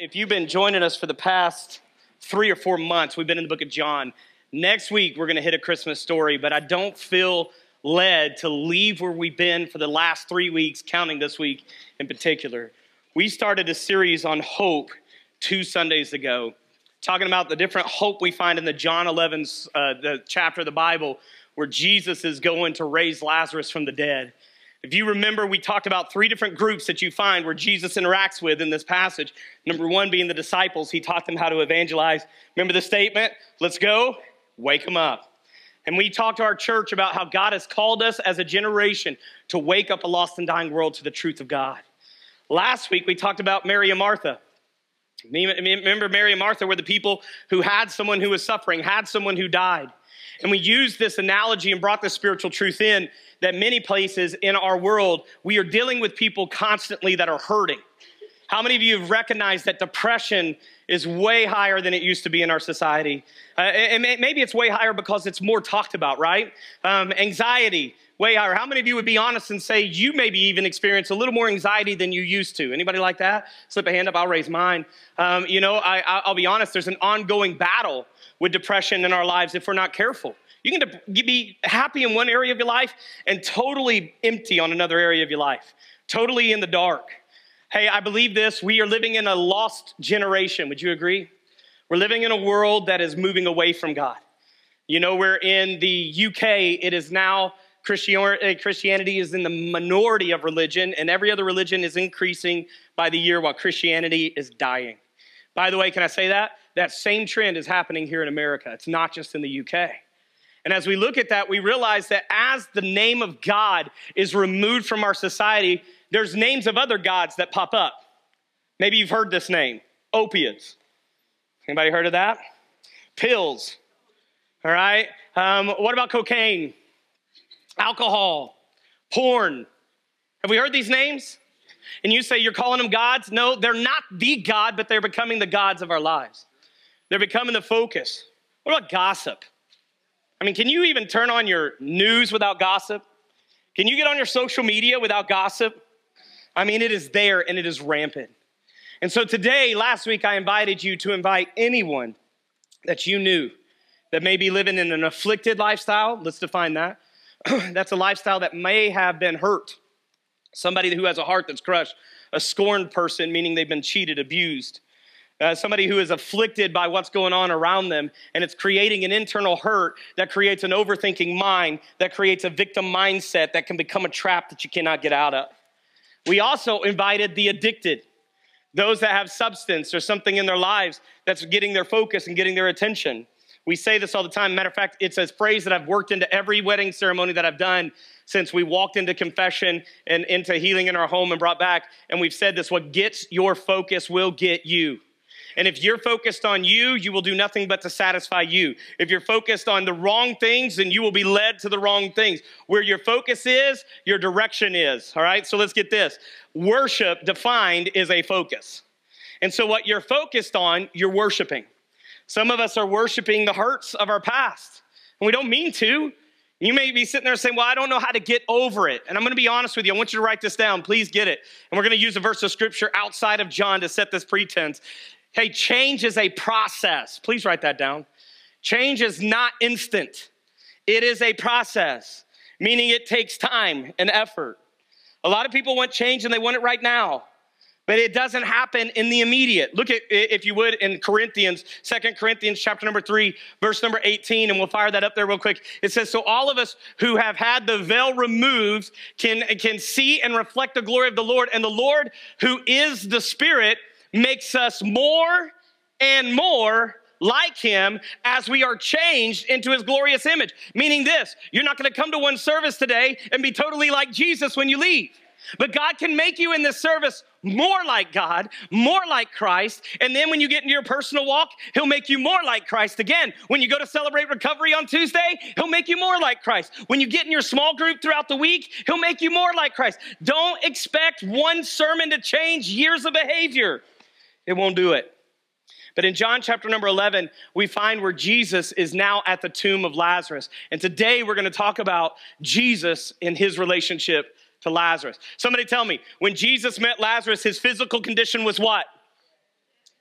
If you've been joining us for the past 3 or 4 months, we've been in the book of John. Next week, we're going to hit a Christmas story, but I don't feel led to leave where we've been for the last 3 weeks, counting this week in particular. We started a series on hope 2 Sundays ago, talking about the different hope we find in the John 11, the chapter of the Bible, where Jesus is going to raise Lazarus from the dead. If you remember, we talked about 3 different groups that you find where Jesus interacts with in this passage. Number 1 being the disciples. He taught them how to evangelize. Remember the statement? Let's go, wake them up. And we talked to our church about how God has called us as a generation to wake up a lost and dying world to the truth of God. Last week, we talked about Mary and Martha. Remember, Mary and Martha were the people who had someone who was suffering, had someone who died. And we used this analogy and brought the spiritual truth in that many places in our world, we are dealing with people constantly that are hurting. How many of you have recognized that depression is way higher than it used to be in our society? And maybe it's way higher because it's more talked about, right? Anxiety, way higher. How many of you would be honest and say you maybe even experience a little more anxiety than you used to? Anybody like that? Slip a hand up, I'll raise mine. I'll be honest, there's an ongoing battle with depression in our lives if we're not careful. You can be happy in one area of your life and totally empty on another area of your life, totally in the dark. Hey, I believe this. We are living in a lost generation. Would you agree? We're living in a world that is moving away from God. You know, we're in the UK. It is now Christianity is in the minority of religion, and every other religion is increasing by the year while Christianity is dying. By the way, can I say that? That same trend is happening here in America. It's not just in the UK. And as we look at that, we realize that as the name of God is removed from our society, there's names of other gods that pop up. Maybe you've heard this name, opiates. Anybody heard of that? Pills, all right? What about cocaine, alcohol, porn? Have we heard these names? And you say you're calling them gods? No, they're not the God, but they're becoming the gods of our lives. They're becoming the focus. What about gossip? I mean, can you even turn on your news without gossip? Can you get on your social media without gossip? I mean, it is there and it is rampant. And so today, last week, I invited you to invite anyone that you knew that may be living in an afflicted lifestyle. Let's define that. That's a lifestyle that may have been hurt. Somebody who has a heart that's crushed. A scorned person, meaning they've been cheated, abused. Somebody who is afflicted by what's going on around them, and it's creating an internal hurt that creates an overthinking mind, that creates a victim mindset that can become a trap that you cannot get out of. We also invited the addicted, those that have substance or something in their lives that's getting their focus and getting their attention. We say this all the time. Matter of fact, it's a phrase that I've worked into every wedding ceremony that I've done since we walked into confession and into healing in our home and brought back. And we've said this: what gets your focus will get you. And if you're focused on you, you will do nothing but to satisfy you. If you're focused on the wrong things, then you will be led to the wrong things. Where your focus is, your direction is. All right, so let's get this. Worship defined is a focus. And so what you're focused on, you're worshiping. Some of us are worshiping the hurts of our past, and we don't mean to. You may be sitting there saying, well, I don't know how to get over it. And I'm going to be honest with you. I want you to write this down. Please get it. And we're going to use a verse of scripture outside of John to set this pretense. Hey, change is a process. Please write that down. Change is not instant. It is a process, meaning it takes time and effort. A lot of people want change and they want it right now, but it doesn't happen in the immediate. Look at, if you would, in Corinthians, 2 Corinthians chapter number 3, verse number 18, and we'll fire that up there real quick. It says, so all of us who have had the veil removed can see and reflect the glory of the Lord, and the Lord, who is the Spirit, makes us more and more like him as we are changed into his glorious image. Meaning this, you're not going to come to one service today and be totally like Jesus when you leave. But God can make you in this service more like God, more like Christ. And then when you get into your personal walk, he'll make you more like Christ again. When you go to celebrate recovery on Tuesday, he'll make you more like Christ. When you get in your small group throughout the week, he'll make you more like Christ. Don't expect one sermon to change years of behavior. It won't do it. But in John chapter number 11, we find where Jesus is now at the tomb of Lazarus. And today we're going to talk about Jesus and his relationship to Lazarus. Somebody tell me, when Jesus met Lazarus, his physical condition was what?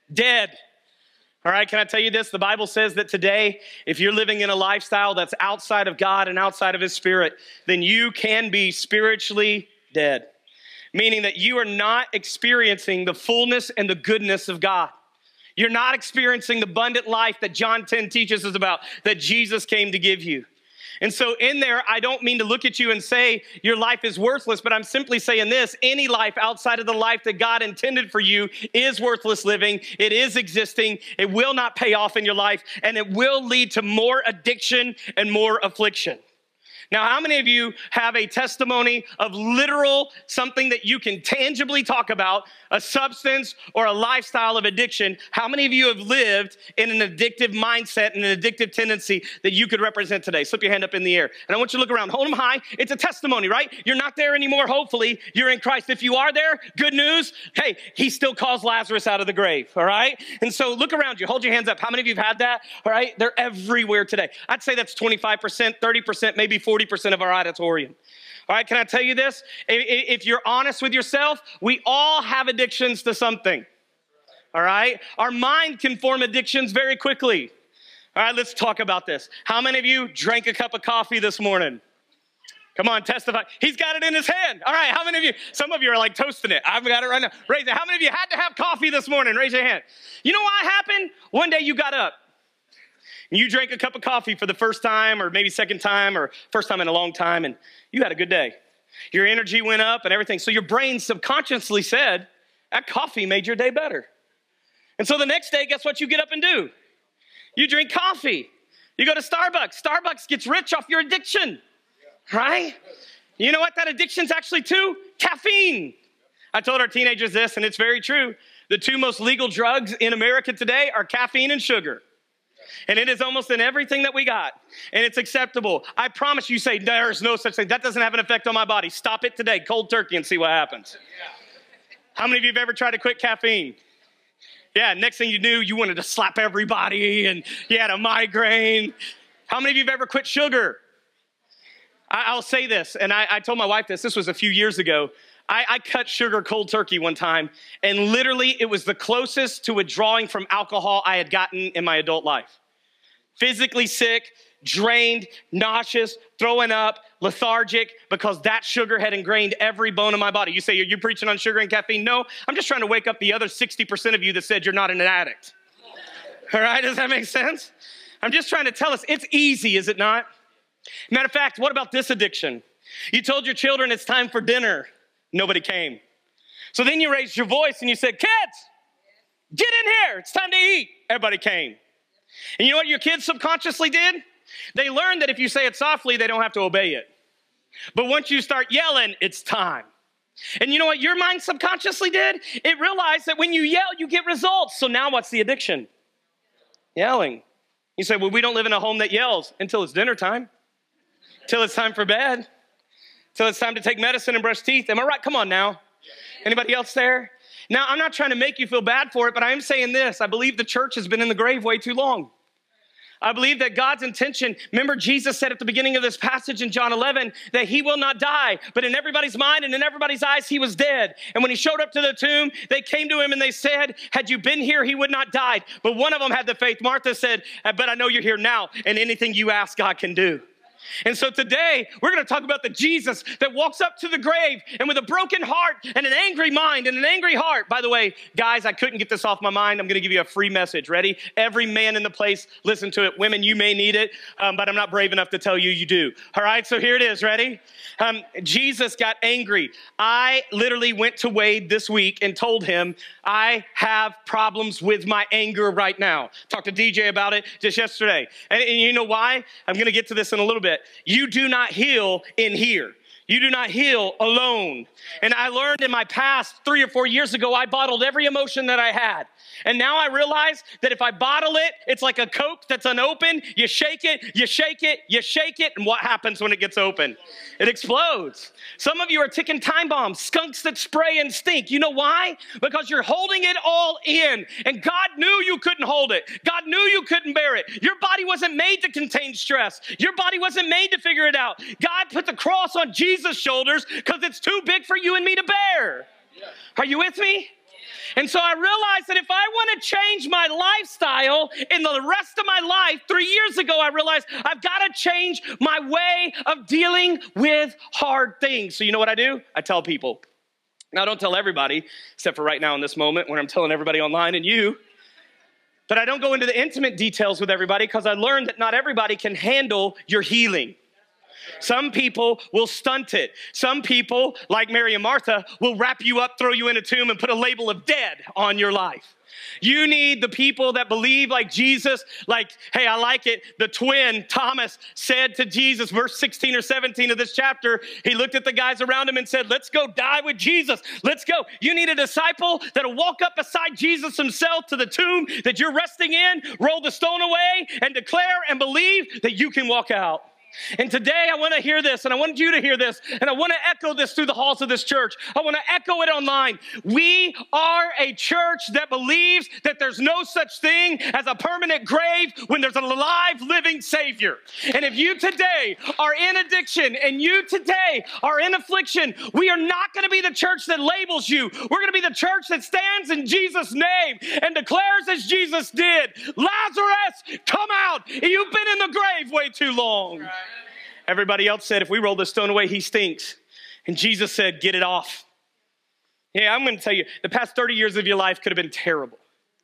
Dead. All right, can I tell you this? The Bible says that today, if you're living in a lifestyle that's outside of God and outside of His Spirit, then you can be spiritually dead. Meaning that you are not experiencing the fullness and the goodness of God. You're not experiencing the abundant life that John 10 teaches us about, that Jesus came to give you. And so in there, I don't mean to look at you and say your life is worthless, but I'm simply saying this: any life outside of the life that God intended for you is worthless living. It is existing. It will not pay off in your life, and it will lead to more addiction and more affliction. Now, how many of you have a testimony of literal something that you can tangibly talk about, a substance or a lifestyle of addiction? How many of you have lived in an addictive mindset and an addictive tendency that you could represent today? Slip your hand up in the air. And I want you to look around. Hold them high. It's a testimony, right? You're not there anymore, hopefully. You're in Christ. If you are there, good news. Hey, He still calls Lazarus out of the grave, all right? And so look around you. Hold your hands up. How many of you have had that? All right? They're everywhere today. I'd say that's 25%, 30%, maybe 40% of our auditorium. All right, can I tell you this? If you're honest with yourself, we all have addictions to something. All right? Our mind can form addictions very quickly. All right, let's talk about this. How many of you drank a cup of coffee this morning? Come on, testify. He's got it in his hand. All right, how many of you? Some of you are like toasting it. I've got it right now. Raise it. How many of you had to have coffee this morning? Raise your hand. You know what happened? One day you got up. You drank a cup of coffee for the first time, or maybe second time, or first time in a long time, and you had a good day. Your energy went up and everything. So your brain subconsciously said, that coffee made your day better. And so the next day, guess what you get up and do? You drink coffee. You go to Starbucks. Starbucks gets rich off your addiction, right? You know what that addiction's actually to? Caffeine. I told our teenagers this, and it's very true. The two most legal drugs in America today are caffeine and sugar. And it is almost in everything that we got. And it's acceptable. I promise you say, there's no such thing. That doesn't have an effect on my body. Stop it today, cold turkey, and see what happens. How many of you have ever tried to quit caffeine? Yeah, next thing you knew, you wanted to slap everybody and you had a migraine. How many of you have ever quit sugar? I'll say this, and I told my wife this. This was a few years ago. I cut sugar cold turkey one time, and literally it was the closest to withdrawing from alcohol I had gotten in my adult life. Physically sick, drained, nauseous, throwing up, lethargic, because that sugar had ingrained every bone in my body. You say, are you preaching on sugar and caffeine? No, I'm just trying to wake up the other 60% of you that said you're not an addict. All right, does that make sense? I'm just trying to tell us it's easy, is it not? Matter of fact, what about this addiction? You told your children it's time for dinner. Nobody came. So then you raised your voice and you said, kids, get in here. It's time to eat. Everybody came. And you know what your kids subconsciously did? They learned that if you say it softly, they don't have to obey it. But once you start yelling, it's time. And you know what your mind subconsciously did? It realized that when you yell, you get results. So now what's the addiction? Yelling. You say, well, we don't live in a home that yells until it's dinner time, until it's time for bed, until it's time to take medicine and brush teeth. Am I right? Come on now. Anybody else there? Now, I'm not trying to make you feel bad for it, but I am saying this. I believe the church has been in the grave way too long. I believe that God's intention, remember Jesus said at the beginning of this passage in John 11 that he will not die, but in everybody's mind and in everybody's eyes, he was dead. And when he showed up to the tomb, they came to him and they said, had you been here, he would not died. But one of them had the faith. Martha said, but I know you're here now, and anything you ask, God can do. And so today, we're going to talk about the Jesus that walks up to the grave and with a broken heart and an angry mind and an angry heart. By the way, guys, I couldn't get this off my mind. I'm going to give you a free message. Ready? Every man in the place, listen to it. Women, you may need it, but I'm not brave enough to tell you you do. All right, so here it is. Ready? Jesus got angry. I literally went to Wade this week and told him, I have problems with my anger right now. Talked to DJ about it just yesterday. And you know why? I'm going to get to this in a little bit. You do not heal in here. You do not heal alone. And I learned in my past 3 or 4 years ago, I bottled every emotion that I had. And now I realize that if I bottle it, it's like a Coke that's unopened. You shake it, you shake it, you shake it. And what happens when it gets open? It explodes. Some of you are ticking time bombs, skunks that spray and stink. You know why? Because you're holding it all in. And God knew you couldn't hold it. God knew you couldn't bear it. Your body wasn't made to contain stress. Your body wasn't made to figure it out. God put the cross on Jesus' shoulders because it's too big for you and me to bear. Are you with me? And so I realized that if I want to change my lifestyle in the rest of my life, 3 years ago, I realized I've got to change my way of dealing with hard things. So you know what I do? I tell people. Now, I don't tell everybody, except for right now in this moment when I'm telling everybody online and you. But I don't go into the intimate details with everybody because I learned that not everybody can handle your healing. Some people will stunt it. Some people, like Mary and Martha, will wrap you up, throw you in a tomb, and put a label of dead on your life. You need the people that believe like Jesus, like, hey, I like it. The twin, Thomas, said to Jesus, verse 16 or 17 of this chapter, he looked at the guys around him and said, let's go die with Jesus. Let's go. You need a disciple that'll walk up beside Jesus himself to the tomb that you're resting in, roll the stone away, and declare and believe that you can walk out. And today I want to hear this, and I want you to hear this, and I want to echo this through the halls of this church. I want to echo it online. We are a church that believes that there's no such thing as a permanent grave when there's an alive, living Savior. And if you today are in addiction and you today are in affliction, we are not going to be the church that labels you. We're going to be the church that stands in Jesus' name and declares as Jesus did, Lazarus, come out. You've been in the grave way too long. Everybody else said, if we roll the stone away, he stinks. And Jesus said, get it off. Yeah, I'm going to tell you, the past 30 years of your life could have been terrible.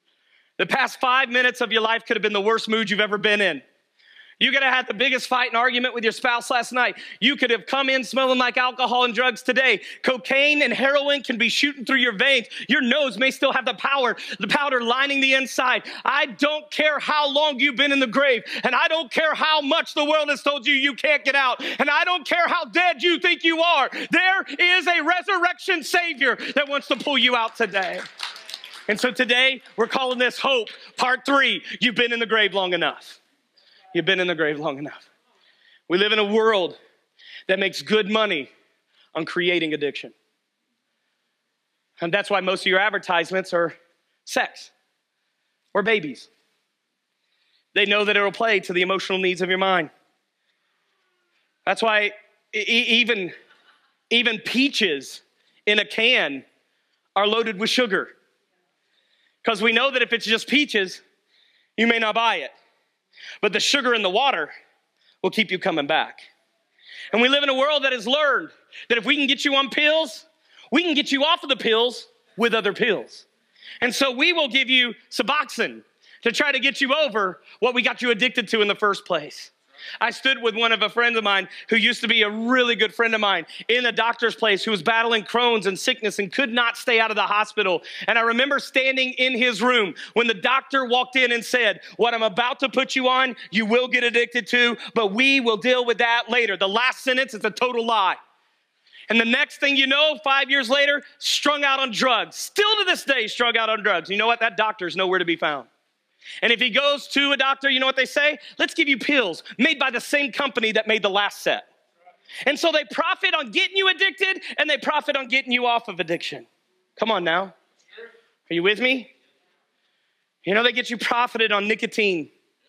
The past 5 minutes of your life could have been the worst mood you've ever been in. You could have had the biggest fight and argument with your spouse last night. You could have come in smelling like alcohol and drugs today. Cocaine and heroin can be shooting through your veins. Your nose may still have the powder lining the inside. I don't care how long you've been in the grave, and I don't care how much the world has told you you can't get out, and I don't care how dead you think you are. There is a resurrection Savior that wants to pull you out today. And so today, we're calling this Hope, Part 3. You've been in the grave long enough. You've been in the grave long enough. We live in a world that makes good money on creating addiction. And that's why most of your advertisements are sex or babies. They know that it will play to the emotional needs of your mind. That's why even peaches in a can are loaded with sugar. Because we know that if it's just peaches, you may not buy it. But the sugar in the water will keep you coming back. And we live in a world that has learned that if we can get you on pills, we can get you off of the pills with other pills. And so we will give you Suboxone to try to get you over what we got you addicted to in the first place. I stood with one of a friend of mine who used to be a really good friend of mine in a doctor's place who was battling Crohn's and sickness and could not stay out of the hospital. And I remember standing in his room when the doctor walked in and said, what I'm about to put you on, you will get addicted to, but we will deal with that later. The last sentence is a total lie. And the next thing you know, 5 years later, strung out on drugs. Still to this day, strung out on drugs. You know what? That doctor's nowhere to be found. And if he goes to a doctor, you know what they say? Let's give you pills made by the same company that made the last set. And so they profit on getting you addicted, and they profit on getting you off of addiction. Come on now. Are you with me? You know, they get you profited on nicotine.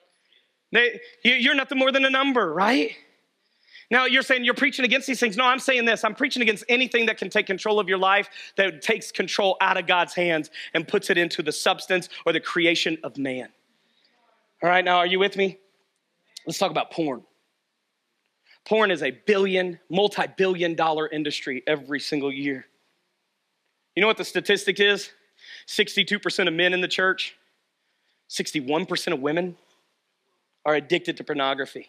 You're nothing more than a number, right? Now, you're saying you're preaching against these things. No, I'm saying this. I'm preaching against anything that can take control of your life, that takes control out of God's hands and puts it into the substance or the creation of man. All right, now, are you with me? Let's talk about porn. Porn is a multi-billion-dollar industry every single year. You know what the statistic is? 62% of men in the church, 61% of women are addicted to pornography.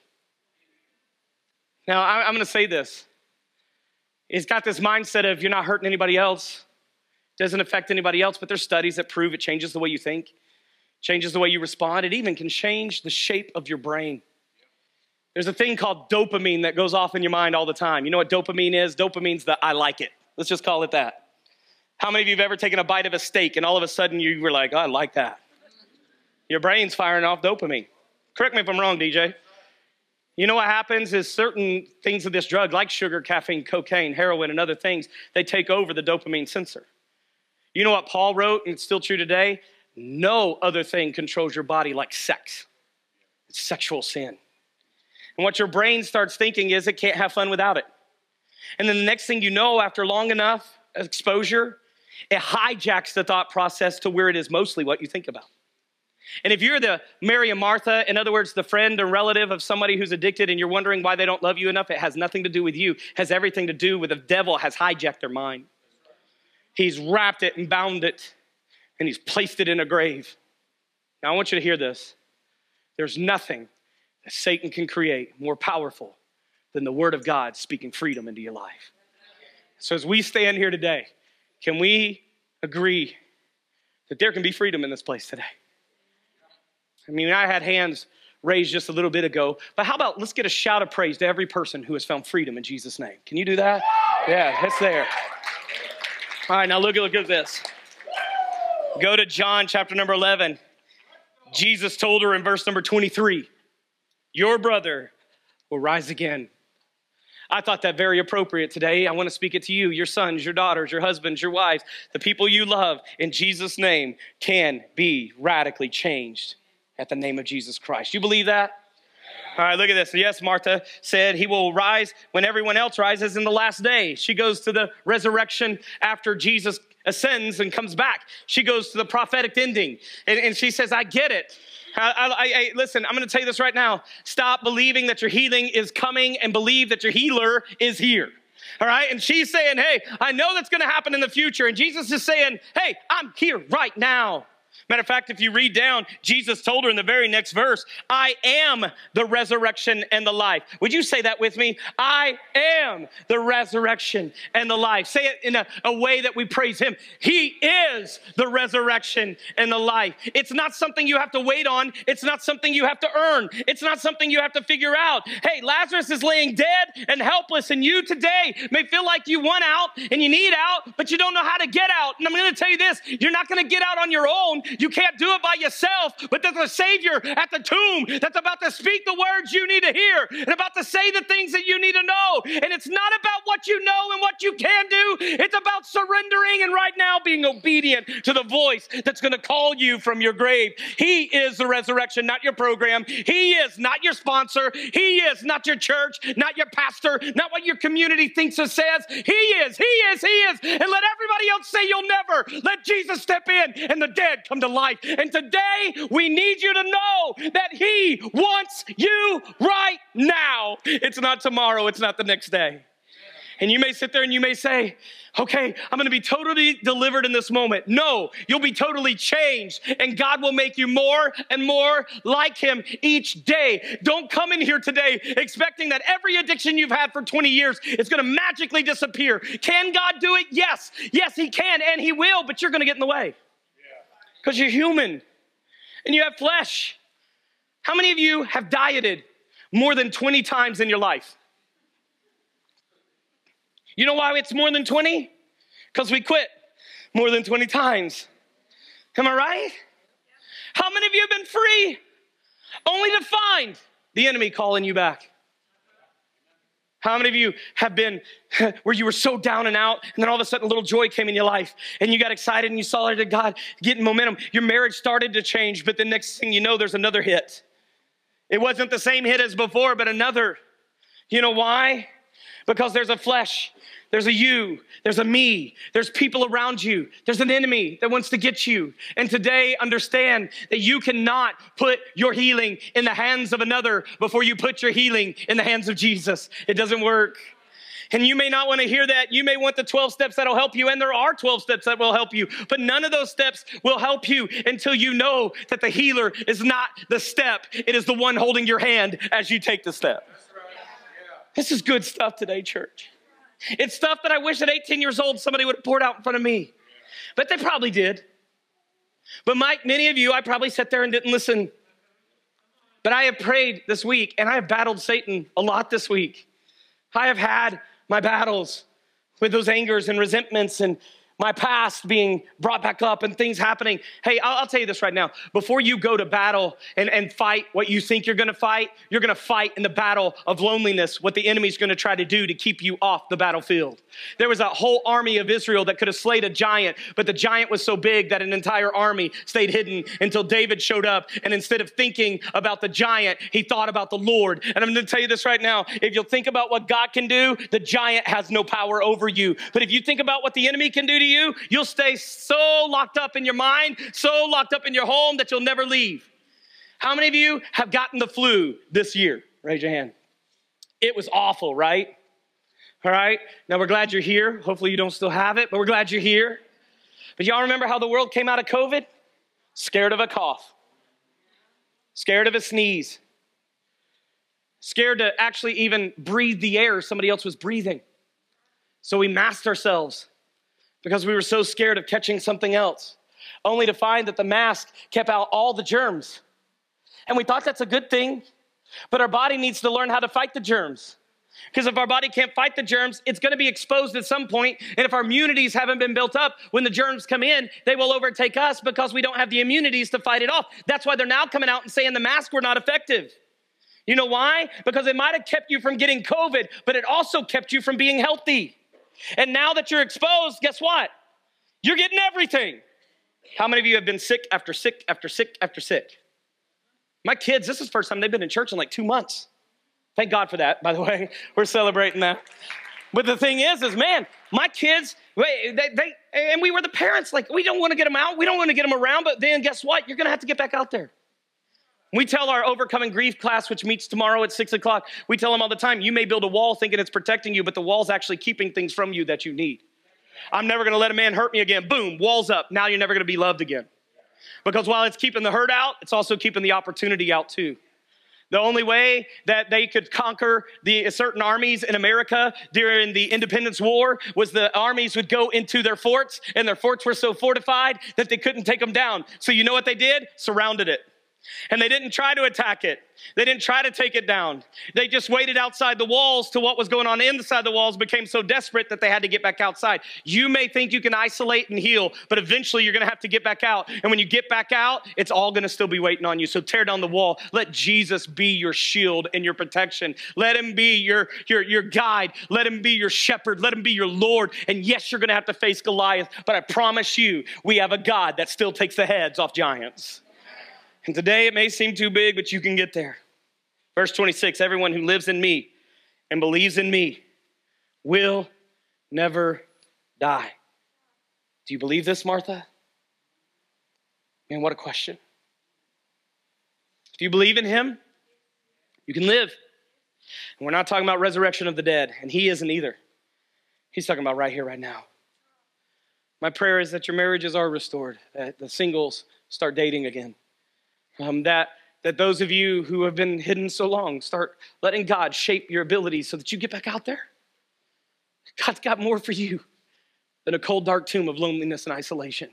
Now, I'm going to say this. It's got this mindset of you're not hurting anybody else. Doesn't affect anybody else, but there's studies that prove it changes the way you think, changes the way you respond. It even can change the shape of your brain. There's a thing called dopamine that goes off in your mind all the time. You know what dopamine is? Dopamine's the I like it. Let's just call it that. How many of you have ever taken a bite of a steak and all of a sudden you were like, oh, I like that? Your brain's firing off dopamine. Correct me if I'm wrong, DJ. You know what happens is certain things of this drug, like sugar, caffeine, cocaine, heroin, and other things, they take over the dopamine sensor. You know what Paul wrote, and it's still true today? No other thing controls your body like sex. It's sexual sin. And what your brain starts thinking is it can't have fun without it. And then the next thing you know, after long enough exposure, it hijacks the thought process to where it is mostly what you think about. And if you're the Mary and Martha, in other words, the friend or relative of somebody who's addicted and you're wondering why they don't love you enough, it has nothing to do with you. It has everything to do with the devil has hijacked their mind. He's wrapped it and bound it, and he's placed it in a grave. Now, I want you to hear this. There's nothing that Satan can create more powerful than the word of God speaking freedom into your life. So as we stand here today, can we agree that there can be freedom in this place today? I mean, I had hands raised just a little bit ago, but how about let's get a shout of praise to every person who has found freedom in Jesus' name. Can you do that? Yeah, it's there. All right, now look at this. Go to John chapter number 11. Jesus told her in verse number 23, your brother will rise again. I thought that very appropriate today. I want to speak it to you, your sons, your daughters, your husbands, your wives, the people you love in Jesus' name can be radically changed at the name of Jesus Christ. You believe that? All right, look at this. Yes, Martha said he will rise when everyone else rises in the last day. She goes to the resurrection after Jesus ascends and comes back. She goes to the prophetic ending. And she says, I get it. Listen, I'm going to tell you this right now. Stop believing that your healing is coming and believe that your healer is here. All right. And she's saying, hey, I know that's going to happen in the future. And Jesus is saying, hey, I'm here right now. Matter of fact, if you read down, Jesus told her in the very next verse, I am the resurrection and the life. Would you say that with me? I am the resurrection and the life. Say it in a way that we praise him. He is the resurrection and the life. It's not something you have to wait on. It's not something you have to earn. It's not something you have to figure out. Hey, Lazarus is laying dead and helpless, and you today may feel like you want out and you need out, but you don't know how to get out. And I'm going to tell you this, you're not going to get out on your own. You can't do it by yourself, but there's a Savior at the tomb that's about to speak the words you need to hear and about to say the things that you need to know. And it's not about what you know and what you can do. It's about surrendering and right now being obedient to the voice that's going to call you from your grave. He is the resurrection, not your program. He is not your sponsor. He is not your church, not your pastor, not what your community thinks or says. He is. And let everybody else say you'll never. Let Jesus step in and the dead come to life. And today we need you to know that he wants you right now. It's not tomorrow. It's not the next day. And you may sit there and you may say, okay, I'm going to be totally delivered in this moment. No, you'll be totally changed, and God will make you more and more like him each day. Don't come in here today expecting that every addiction you've had for 20 years is going to magically disappear. Can God do it? Yes. Yes, he can, and he will, but you're going to get in the way. Because you're human and you have flesh. How many of you have dieted more than 20 times in your life? You know why it's more than 20? Because we quit more than 20 times. Am I right? How many of you have been free only to find the enemy calling you back? How many of you have been where you were so down and out, and then all of a sudden a little joy came in your life, and you got excited and you saw God getting momentum. Your marriage started to change, but the next thing you know, there's another hit. It wasn't the same hit as before, but another. You know why? Because there's a flesh. There's a you, there's a me, there's people around you, there's an enemy that wants to get you. And today, understand that you cannot put your healing in the hands of another before you put your healing in the hands of Jesus. It doesn't work. And you may not want to hear that. You may want the 12 steps that'll help you, and there are 12 steps that will help you, but none of those steps will help you until you know that the healer is not the step. It is the one holding your hand as you take the step. This is good stuff today, church. It's stuff that I wish at 18 years old somebody would have poured out in front of me. But they probably did. But Mike, many of you, I probably sat there and didn't listen. But I have prayed this week, and I have battled Satan a lot this week. I have had my battles with those angers and resentments and my past being brought back up and things happening. Hey, I'll tell you this right now. Before you go to battle and fight what you think you're going to fight in the battle of loneliness, what the enemy's going to try to do to keep you off the battlefield. There was a whole army of Israel that could have slayed a giant, but the giant was so big that an entire army stayed hidden until David showed up. And instead of thinking about the giant, he thought about the Lord. And I'm going to tell you this right now. If you'll think about what God can do, the giant has no power over you. But if you think about what the enemy can do to to you, you'll stay so locked up in your mind, so locked up in your home that you'll never leave. How many of you have gotten the flu this year? Raise your hand. It was awful, right? All right. Now we're glad you're here. Hopefully you don't still have it, but we're glad you're here. But y'all remember how the world came out of COVID? Scared of a cough. Scared of a sneeze. Scared to actually even breathe the air somebody else was breathing. So we masked ourselves because we were so scared of catching something else, only to find that the mask kept out all the germs. And we thought that's a good thing, but our body needs to learn how to fight the germs. Because if our body can't fight the germs, it's going to be exposed at some point. And if our immunities haven't been built up, when the germs come in, they will overtake us because we don't have the immunities to fight it off. That's why they're now coming out and saying the masks were not effective. You know why? Because it might have kept you from getting COVID, but it also kept you from being healthy. And now that you're exposed, guess what? You're getting everything. How many of you have been sick after sick after sick after sick? My kids, this is the first time they've been in church in like 2 months. Thank God for that, by the way. We're celebrating that. But the thing is man, my kids, and we were the parents, like, we don't want to get them out. We don't want to get them around. But then guess what? You're going to have to get back out there. We tell our Overcoming Grief class, which meets tomorrow at 6 o'clock, we tell them all the time, you may build a wall thinking it's protecting you, but the wall's actually keeping things from you that you need. I'm never going to let a man hurt me again. Boom, wall's up. Now you're never going to be loved again. Because while it's keeping the hurt out, it's also keeping the opportunity out too. The only way that they could conquer the certain armies in America during the Independence War was the armies would go into their forts, and their forts were so fortified that they couldn't take them down. So you know what they did? Surrounded it. And they didn't try to attack it. They didn't try to take it down. They just waited outside the walls till what was going on inside the walls became so desperate that they had to get back outside. You may think you can isolate and heal, but eventually you're going to have to get back out. And when you get back out, it's all going to still be waiting on you. So tear down the wall. Let Jesus be your shield and your protection. Let him be your guide. Let him be your shepherd. Let him be your Lord. And yes, you're going to have to face Goliath, but I promise you, we have a God that still takes the heads off giants. And today it may seem too big, but you can get there. Verse 26, everyone who lives in me and believes in me will never die. Do you believe this, Martha? Man, what a question. If you believe in him, you can live. And we're not talking about resurrection of the dead, and he isn't either. He's talking about right here, right now. My prayer is that your marriages are restored, that the singles start dating again. That those of you who have been hidden so long start letting God shape your abilities so that you get back out there. God's got more for you than a cold, dark tomb of loneliness and isolation.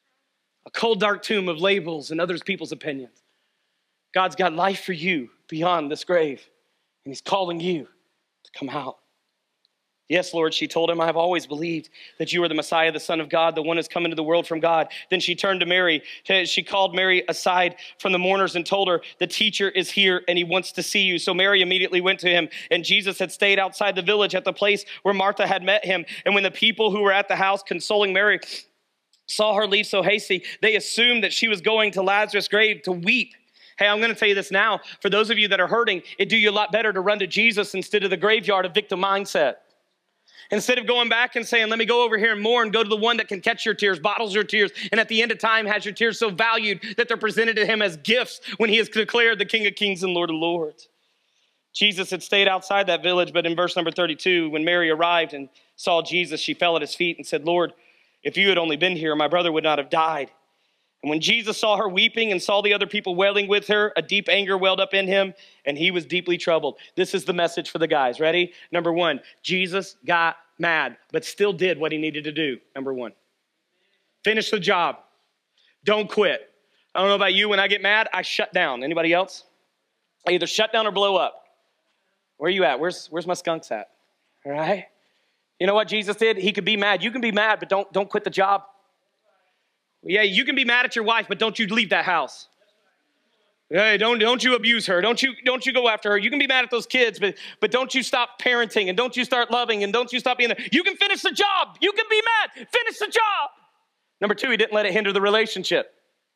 A cold, dark tomb of labels and other people's opinions. God's got life for you beyond this grave, and he's calling you to come out. Yes, Lord, she told him, I have always believed that you are the Messiah, the Son of God, the one who's come into the world from God. Then she turned to Mary. She called Mary aside from the mourners and told her, the teacher is here and he wants to see you. So Mary immediately went to him, and Jesus had stayed outside the village at the place where Martha had met him. And when the people who were at the house consoling Mary saw her leave so hasty, they assumed that she was going to Lazarus' grave to weep. Hey, I'm going to tell you this now. For those of you that are hurting, it'd do you a lot better to run to Jesus instead of the graveyard of victim mindset. Instead of going back and saying, let me go over here and mourn, go to the one that can catch your tears, bottles your tears, and at the end of time has your tears so valued that they're presented to him as gifts when he is declared the King of Kings and Lord of Lords. Jesus had stayed outside that village, but in verse number 32, when Mary arrived and saw Jesus, she fell at his feet and said, Lord, if you had only been here, my brother would not have died. And when Jesus saw her weeping and saw the other people wailing with her, a deep anger welled up in him, and he was deeply troubled. This is the message for the guys. Ready? Number one, Jesus got mad, but still did what he needed to do. Number one, finish the job. Don't quit. I don't know about you. When I get mad, I shut down. Anybody else? I either shut down or blow up. Where are you at? Where's my skunks at? All right? You know what Jesus did? He could be mad. You can be mad, but don't quit the job. Yeah, you can be mad at your wife, but don't you leave that house. Hey, don't you abuse her. Don't you go after her. You can be mad at those kids, but don't you stop parenting, and don't you start loving, and don't you stop being there. You can finish the job. You can be mad. Finish the job. Number two, he didn't let it hinder the relationship.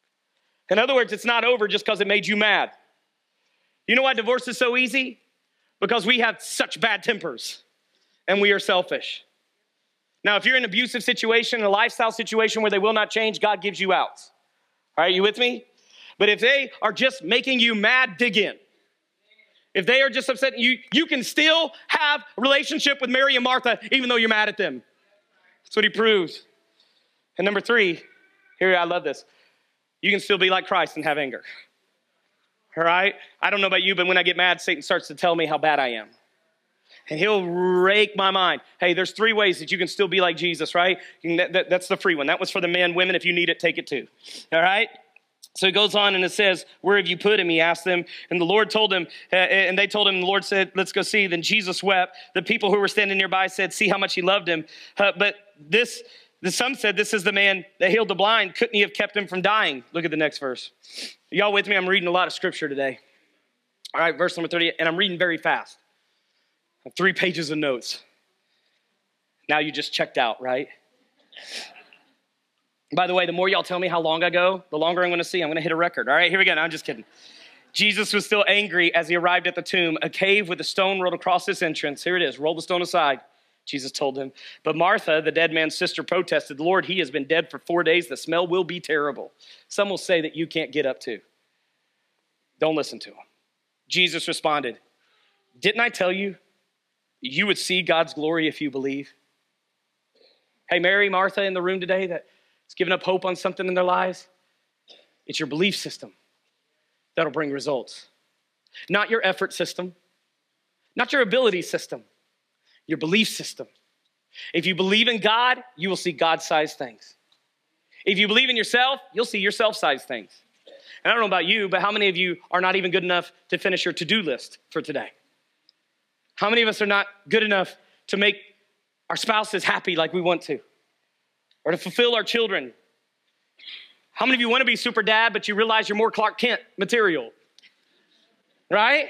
In other words, it's not over just because it made you mad. You know why divorce is so easy? Because we have such bad tempers, and we are selfish. Now, if you're in an abusive situation, a lifestyle situation where they will not change, God gives you outs. All right, you with me? But if they are just making you mad, dig in. If they are just upset, you can still have a relationship with Mary and Martha, even though you're mad at them. That's what he proves. And number 3, here, I love this. You can still be like Christ and have anger. All right? I don't know about you, but when I get mad, Satan starts to tell me how bad I am. And he'll rake my mind. Hey, there's 3 ways that you can still be like Jesus, right? That's the free one. That was for the men. Women, if you need it, take it too. All right? So it goes on and it says, where have you put him? He asked them. And the Lord told him, and they told him, and the Lord said, let's go see. Then Jesus wept. The people who were standing nearby said, see how much he loved him. But some said, this is the man that healed the blind. Couldn't he have kept him from dying? Look at the next verse. Y'all with me? I'm reading a lot of scripture today. All right, verse number 30, and I'm reading very fast. I have 3 pages of notes. Now you just checked out, right? By the way, the more y'all tell me how long I go, the longer I'm going to see. I'm going to hit a record. All right, here we go. No, I'm just kidding. Jesus was still angry as he arrived at the tomb. A cave with a stone rolled across its entrance. Here it is. Roll the stone aside, Jesus told him. But Martha, the dead man's sister, protested, Lord, he has been dead for 4 days. The smell will be terrible. Some will say that you can't get up to. Don't listen to him. Jesus responded, didn't I tell you you would see God's glory if you believe? Hey, Mary, Martha in the room today that's giving up hope on something in their lives, it's your belief system that'll bring results. Not your effort system, not your ability system, your belief system. If you believe in God, you will see God-sized things. If you believe in yourself, you'll see yourself-sized things. And I don't know about you, but how many of you are not even good enough to finish your to-do list for today? How many of us are not good enough to make our spouses happy like we want to? Or to fulfill our children? How many of you want to be super dad, but you realize you're more Clark Kent material? Right?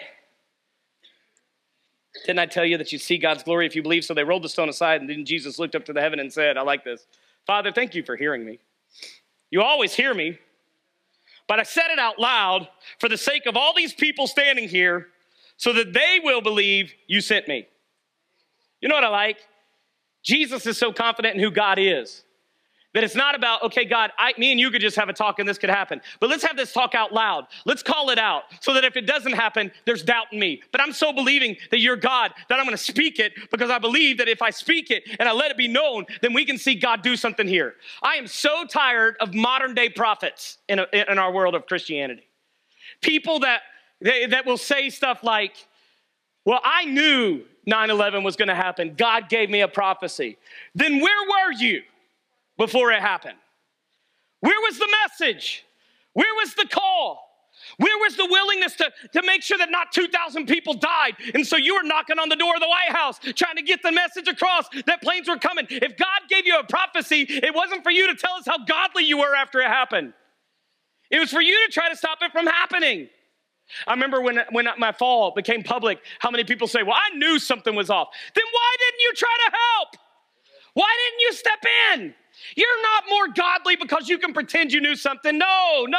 Didn't I tell you that you see God's glory if you believe? So they rolled the stone aside, and then Jesus looked up to the heaven and said, I like this. Father, thank you for hearing me. You always hear me, but I said it out loud for the sake of all these people standing here so that they will believe you sent me. You know what I like? Jesus is so confident in who God is that it's not about, okay, God, me and you could just have a talk and this could happen. But let's have this talk out loud. Let's call it out so that if it doesn't happen, there's doubt in me. But I'm so believing that you're God that I'm going to speak it because I believe that if I speak it and I let it be known, then we can see God do something here. I am so tired of modern day prophets in our world of Christianity. People that will say stuff like, well, I knew 9/11 was going to happen. God gave me a prophecy. Then where were you before it happened? Where was the message? Where was the call? Where was the willingness to make sure that not 2,000 people died? And so you were knocking on the door of the White House trying to get the message across that planes were coming. If God gave you a prophecy, it wasn't for you to tell us how godly you were after it happened. It was for you to try to stop it from happening. I remember when my fall became public, how many people say, well, I knew something was off. Then why didn't you try to help? Why didn't you step in? You're not more godly because you can pretend you knew something. No.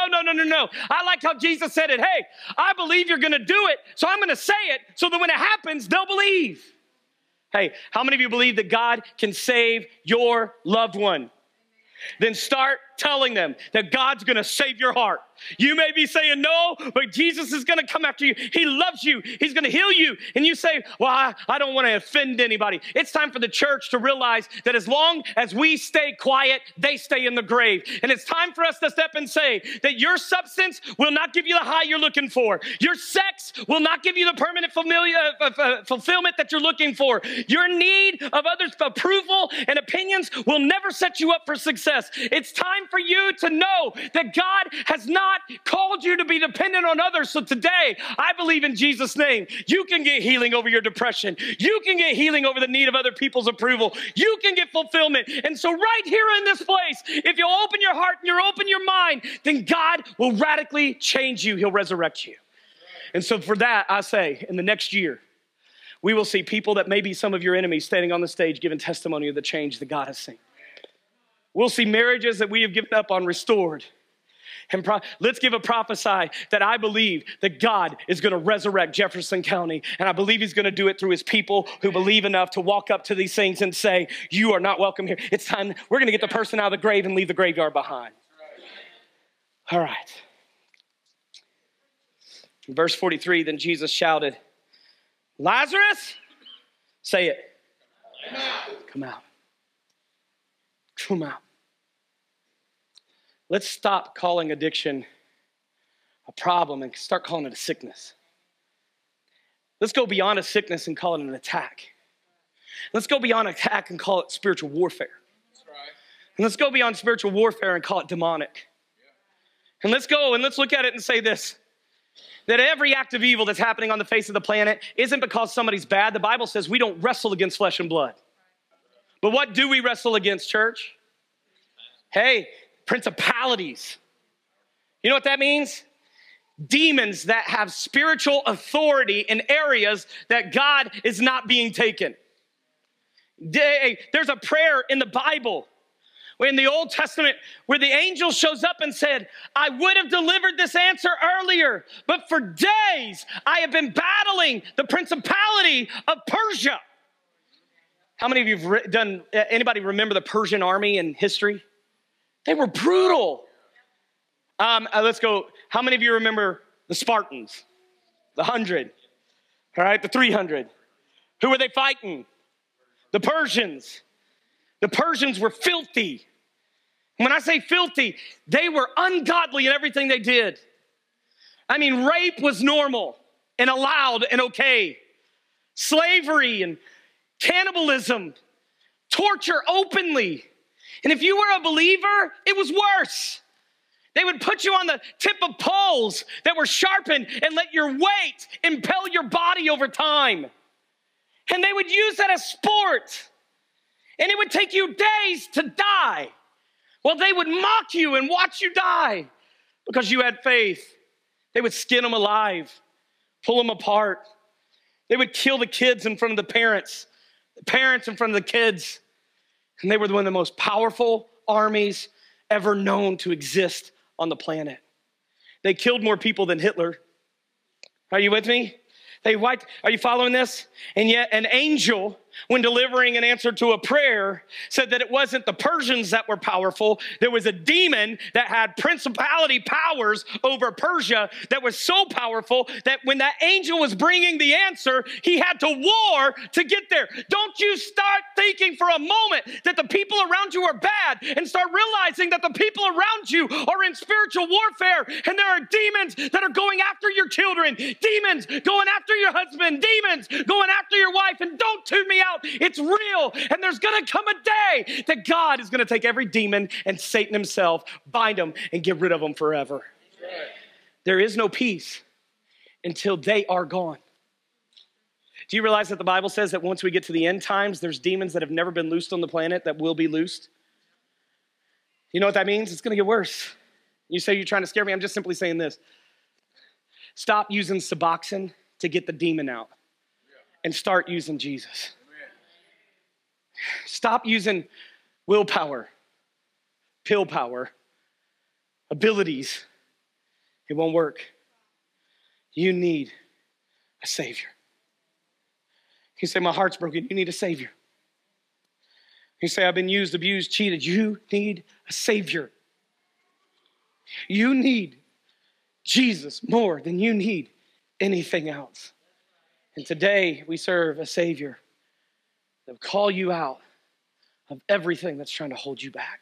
I like how Jesus said it. Hey, I believe you're going to do it, so I'm going to say it so that when it happens, they'll believe. Hey, how many of you believe that God can save your loved one? Then start telling them that God's going to save your heart. You may be saying no, but Jesus is going to come after you. He loves you. He's going to heal you. And you say, well, I don't want to offend anybody. It's time for the church to realize that as long as we stay quiet, they stay in the grave. And it's time for us to step and say that your substance will not give you the high you're looking for. Your sex will not give you the permanent fulfillment that you're looking for. Your need of others' approval and opinions will never set you up for success. It's time for you to know that God has not called you to be dependent on others. So today, I believe in Jesus' name, you can get healing over your depression. You can get healing over the need of other people's approval. You can get fulfillment. And so right here in this place, if you'll open your heart and you'll open your mind, then God will radically change you. He'll resurrect you. And so for that, I say, in the next year, we will see people that may be some of your enemies standing on the stage giving testimony of the change that God has seen. We'll see marriages that we have given up on restored. And let's give a prophesy that I believe that God is going to resurrect Jefferson County. And I believe he's going to do it through his people who believe enough to walk up to these things and say, you are not welcome here. It's time. We're going to get the person out of the grave and leave the graveyard behind. All right. In verse 43, then Jesus shouted, Lazarus, say it. Come out. Come out. Come out. Let's stop calling addiction a problem and start calling it a sickness. Let's go beyond a sickness and call it an attack. Let's go beyond attack and call it spiritual warfare. That's right. And let's go beyond spiritual warfare and call it demonic. And let's go and let's look at it and say this, that every act of evil that's happening on the face of the planet isn't because somebody's bad. The Bible says we don't wrestle against flesh and blood. But what do we wrestle against, church? Hey, principalities. You know what that means? Demons that have spiritual authority in areas that God is not being taken. There's a prayer in the Bible, in the Old Testament, where the angel shows up and said, I would have delivered this answer earlier, but for days I have been battling the principality of Persia. How many of you have anybody remember the Persian army in history? They were brutal. Let's go. How many of you remember the Spartans? The 100. All right, the 300. Who were they fighting? The Persians. The Persians were filthy. When I say filthy, they were ungodly in everything they did. I mean, rape was normal and allowed and okay. Slavery and cannibalism, torture openly. And if you were a believer, it was worse. They would put you on the tip of poles that were sharpened and let your weight impel your body over time. And they would use that as sport. And it would take you days to die. Well, they would mock you and watch you die because you had faith. They would skin them alive, pull them apart. They would kill the kids in front of the parents in front of the kids. And they were one of the most powerful armies ever known to exist on the planet. They killed more people than Hitler. Are you with me? Are you following this? And yet an angel, when delivering an answer to a prayer, said that it wasn't the Persians that were powerful. There was a demon that had principality powers over Persia that was so powerful that when that angel was bringing the answer, he had to war to get there. Don't you start thinking for a moment that the people around you are bad and start realizing that the people around you are in spiritual warfare and there are demons that are going after your children, demons going after your husband, demons going after your wife, and don't tune me out. It's real, and there's going to come a day that God is going to take every demon and Satan himself, bind them, and get rid of them forever. Right. There is no peace until they are gone. Do you realize that the Bible says that once we get to the end times, there's demons that have never been loosed on the planet that will be loosed? You know what that means? It's going to get worse. You say you're trying to scare me. I'm just simply saying this. Stop using Suboxone to get the demon out and start using Jesus. Stop using willpower, pill power, abilities. It won't work. You need a Savior. You say, my heart's broken. You need a Savior. You say, I've been used, abused, cheated. You need a Savior. You need Jesus more than you need anything else. And today we serve a Savior that will call you out of everything that's trying to hold you back.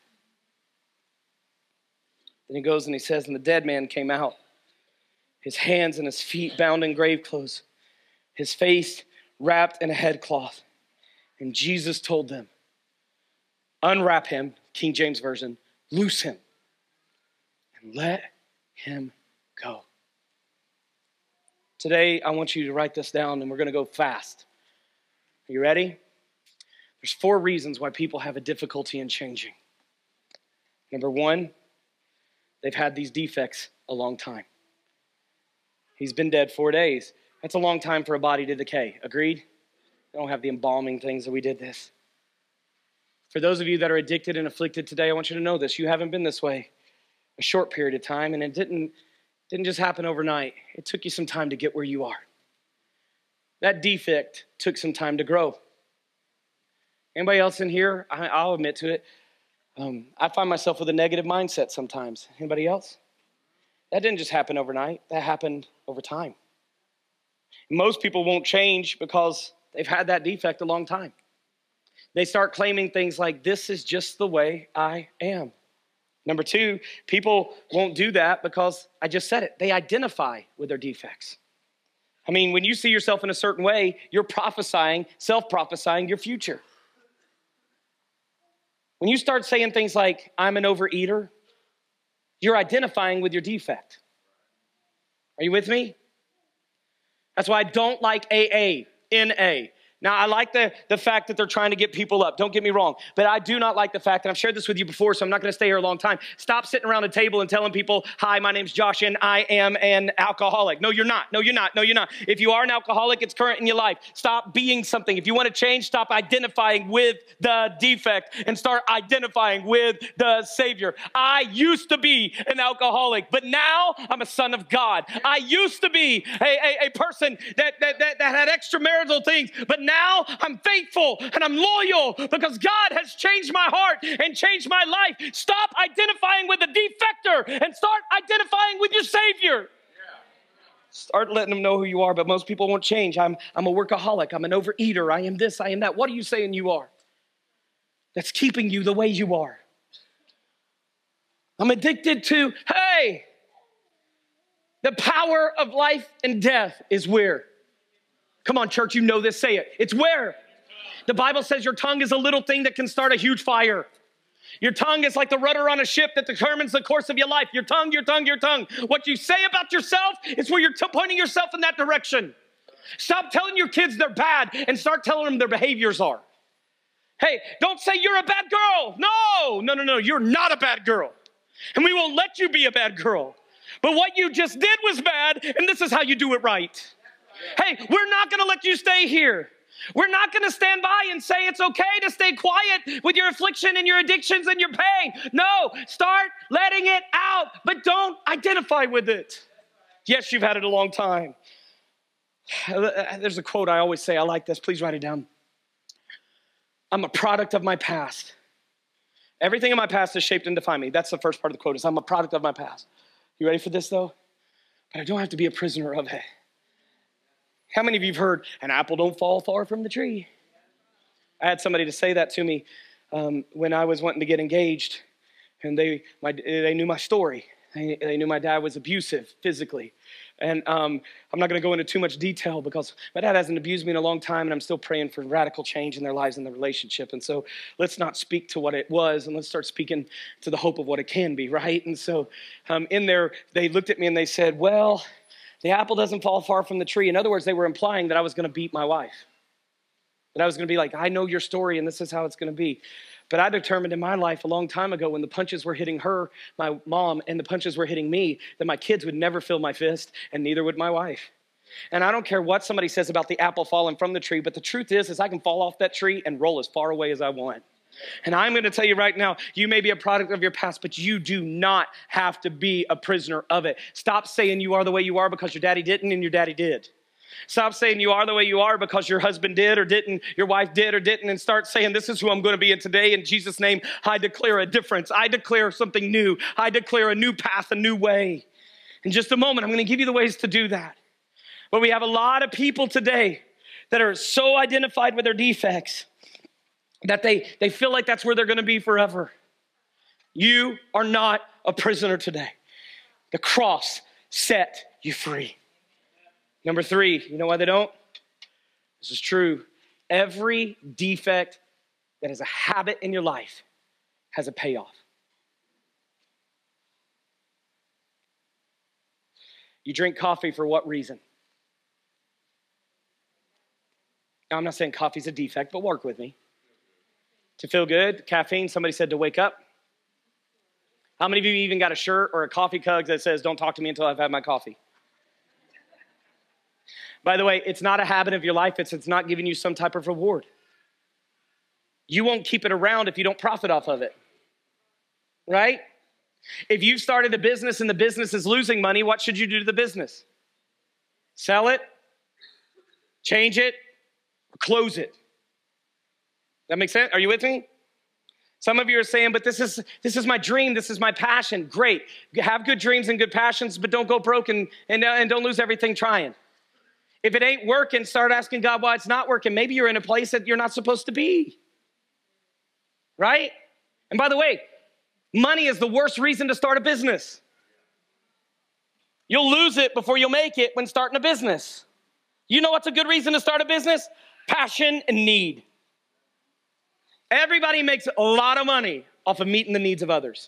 Then he goes and he says, and the dead man came out, his hands and his feet bound in grave clothes, his face wrapped in a headcloth. And Jesus told them, unwrap him, King James Version, loose him, and let him go. Today, I want you to write this down, and we're going to go fast. Are you ready? There's 4 reasons why people have a difficulty in changing. Number 1, they've had these defects a long time. He's been dead 4 days. That's a long time for a body to decay. Agreed? They don't have the embalming things that we did this. For those of you that are addicted and afflicted today, I want you to know this. You haven't been this way. a short period of time, and it didn't just happen overnight. It took you some time to get where you are. That defect took some time to grow. Anybody else in here? I'll admit to it. I find myself with a negative mindset sometimes. Anybody else? That didn't just happen overnight. That happened over time. Most people won't change because they've had that defect a long time. They start claiming things like, this is just the way I am. Number two, people won't do that because I just said it. They identify with their defects. I mean, when you see yourself in a certain way, you're prophesying, self-prophesying your future. When you start saying things like, I'm an overeater, you're identifying with your defect. Are you with me? That's why I don't like AA, NA. Now, I like the fact that they're trying to get people up. Don't get me wrong. But I do not like the fact, and I've shared this with you before, so I'm not going to stay here a long time. Stop sitting around a table and telling people, hi, my name's Josh, and I am an alcoholic. No, you're not. No, you're not. No, you're not. If you are an alcoholic, it's current in your life. Stop being something. If you want to change, stop identifying with the defect and start identifying with the Savior. I used to be an alcoholic, but now I'm a son of God. I used to be a person that had extramarital things, but now I'm faithful and I'm loyal because God has changed my heart and changed my life. Stop identifying with the defector and start identifying with your Savior. Start letting them know who you are, but most people won't change. I'm a workaholic. I'm an overeater. I am this. I am that. What are you saying you are? That's keeping you the way you are. I'm addicted to, hey, the power of life and death is where? Come on, church, you know this, say it. It's where? The Bible says your tongue is a little thing that can start a huge fire. Your tongue is like the rudder on a ship that determines the course of your life. Your tongue, your tongue, your tongue. What you say about yourself is where you're pointing yourself in that direction. Stop telling your kids they're bad and start telling them their behaviors are. Hey, don't say you're a bad girl. No, you're not a bad girl. And we won't let you be a bad girl. But what you just did was bad, and this is how you do it right. Hey, we're not going to let you stay here. We're not going to stand by and say it's okay to stay quiet with your affliction and your addictions and your pain. No, start letting it out, but don't identify with it. Yes, you've had it a long time. There's a quote I always say. I like this. Please write it down. I'm a product of my past. Everything in my past is shaped and defined me. That's the first part of the quote is I'm a product of my past. You ready for this though? But I don't have to be a prisoner of it. How many of you have heard, an apple don't fall far from the tree? I had somebody to say that to me when I was wanting to get engaged, and they knew my story. They knew my dad was abusive physically. And I'm not going to go into too much detail because my dad hasn't abused me in a long time, and I'm still praying for radical change in their lives and the relationship. And so let's not speak to what it was, and let's start speaking to the hope of what it can be, right? And so in there, they looked at me and they said, well, the apple doesn't fall far from the tree. In other words, they were implying that I was going to beat my wife. That I was going to be like, I know your story, and this is how it's going to be. But I determined in my life a long time ago when the punches were hitting her, my mom, and the punches were hitting me, that my kids would never feel my fist, and neither would my wife. And I don't care what somebody says about the apple falling from the tree, but the truth is I can fall off that tree and roll as far away as I want. And I'm going to tell you right now, you may be a product of your past, but you do not have to be a prisoner of it. Stop saying you are the way you are because your daddy didn't and your daddy did. Stop saying you are the way you are because your husband did or didn't, your wife did or didn't, and start saying this is who I'm going to be. And today, in Jesus' name, I declare a difference. I declare something new. I declare a new path, a new way. In just a moment, I'm going to give you the ways to do that. But we have a lot of people today that are so identified with their defects that they feel like that's where they're going to be forever. You are not a prisoner today. The cross set you free. Number 3, you know why they don't? This is true. Every defect that is a habit in your life has a payoff. You drink coffee for what reason? Now, I'm not saying coffee's a defect, but work with me. To feel good, caffeine, somebody said to wake up. How many of you even got a shirt or a coffee mug that says, don't talk to me until I've had my coffee? By the way, it's not a habit of your life. It's not giving you some type of reward. You won't keep it around if you don't profit off of it, right? If you've started a business and the business is losing money, what should you do to the business? Sell it, change it, or close it. That makes sense? Are you with me? Some of you are saying, but this is my dream. This is my passion. Great. Have good dreams and good passions, but don't go broke and don't lose everything trying. If it ain't working, start asking God why it's not working. Maybe you're in a place that you're not supposed to be. Right? And by the way, money is the worst reason to start a business. You'll lose it before you'll make it when starting a business. You know what's a good reason to start a business? Passion and need. Everybody makes a lot of money off of meeting the needs of others.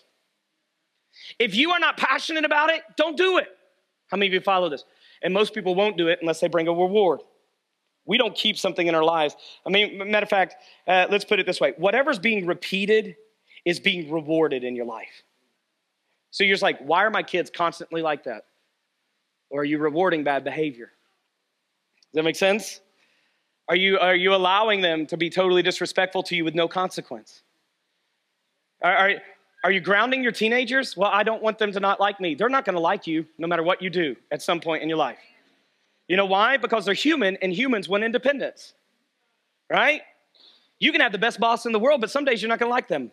If you are not passionate about it, don't do it. How many of you follow this? And most people won't do it unless they bring a reward. We don't keep something in our lives. I mean, matter of fact, let's put it this way. Whatever's being repeated is being rewarded in your life. So you're just like, why are my kids constantly like that? Or are you rewarding bad behavior? Does that make sense? Are you allowing them to be totally disrespectful to you with no consequence? Are you grounding your teenagers? Well, I don't want them to not like me. They're not going to like you no matter what you do at some point in your life. You know why? Because they're human, and humans want independence, right? You can have the best boss in the world, but some days you're not going to like them.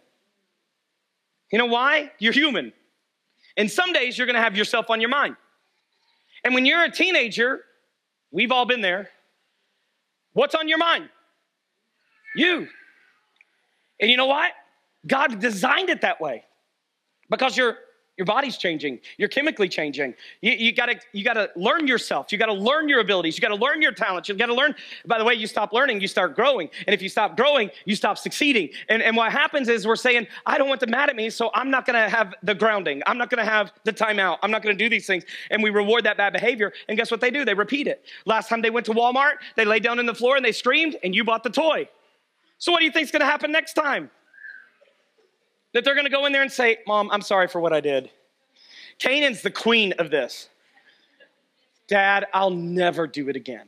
You know why? You're human. And some days you're going to have yourself on your mind. And when you're a teenager, we've all been there. What's on your mind? You. And you know what? God designed it that way because your body's changing. You're chemically changing. You gotta learn yourself. You gotta learn your abilities. You gotta learn your talents. You gotta learn. By the way, you stop learning, you start growing. And if you stop growing, you stop succeeding. And what happens is we're saying, I don't want them mad at me, so I'm not gonna have the grounding. I'm not gonna have the timeout. I'm not gonna do these things. And we reward that bad behavior. And guess what they do? They repeat it. Last time they went to Walmart, they laid down on the floor and they screamed, and you bought the toy. So what do you think's gonna happen next time? That they're gonna go in there and say, Mom, I'm sorry for what I did. Canaan's the queen of this. Dad, I'll never do it again.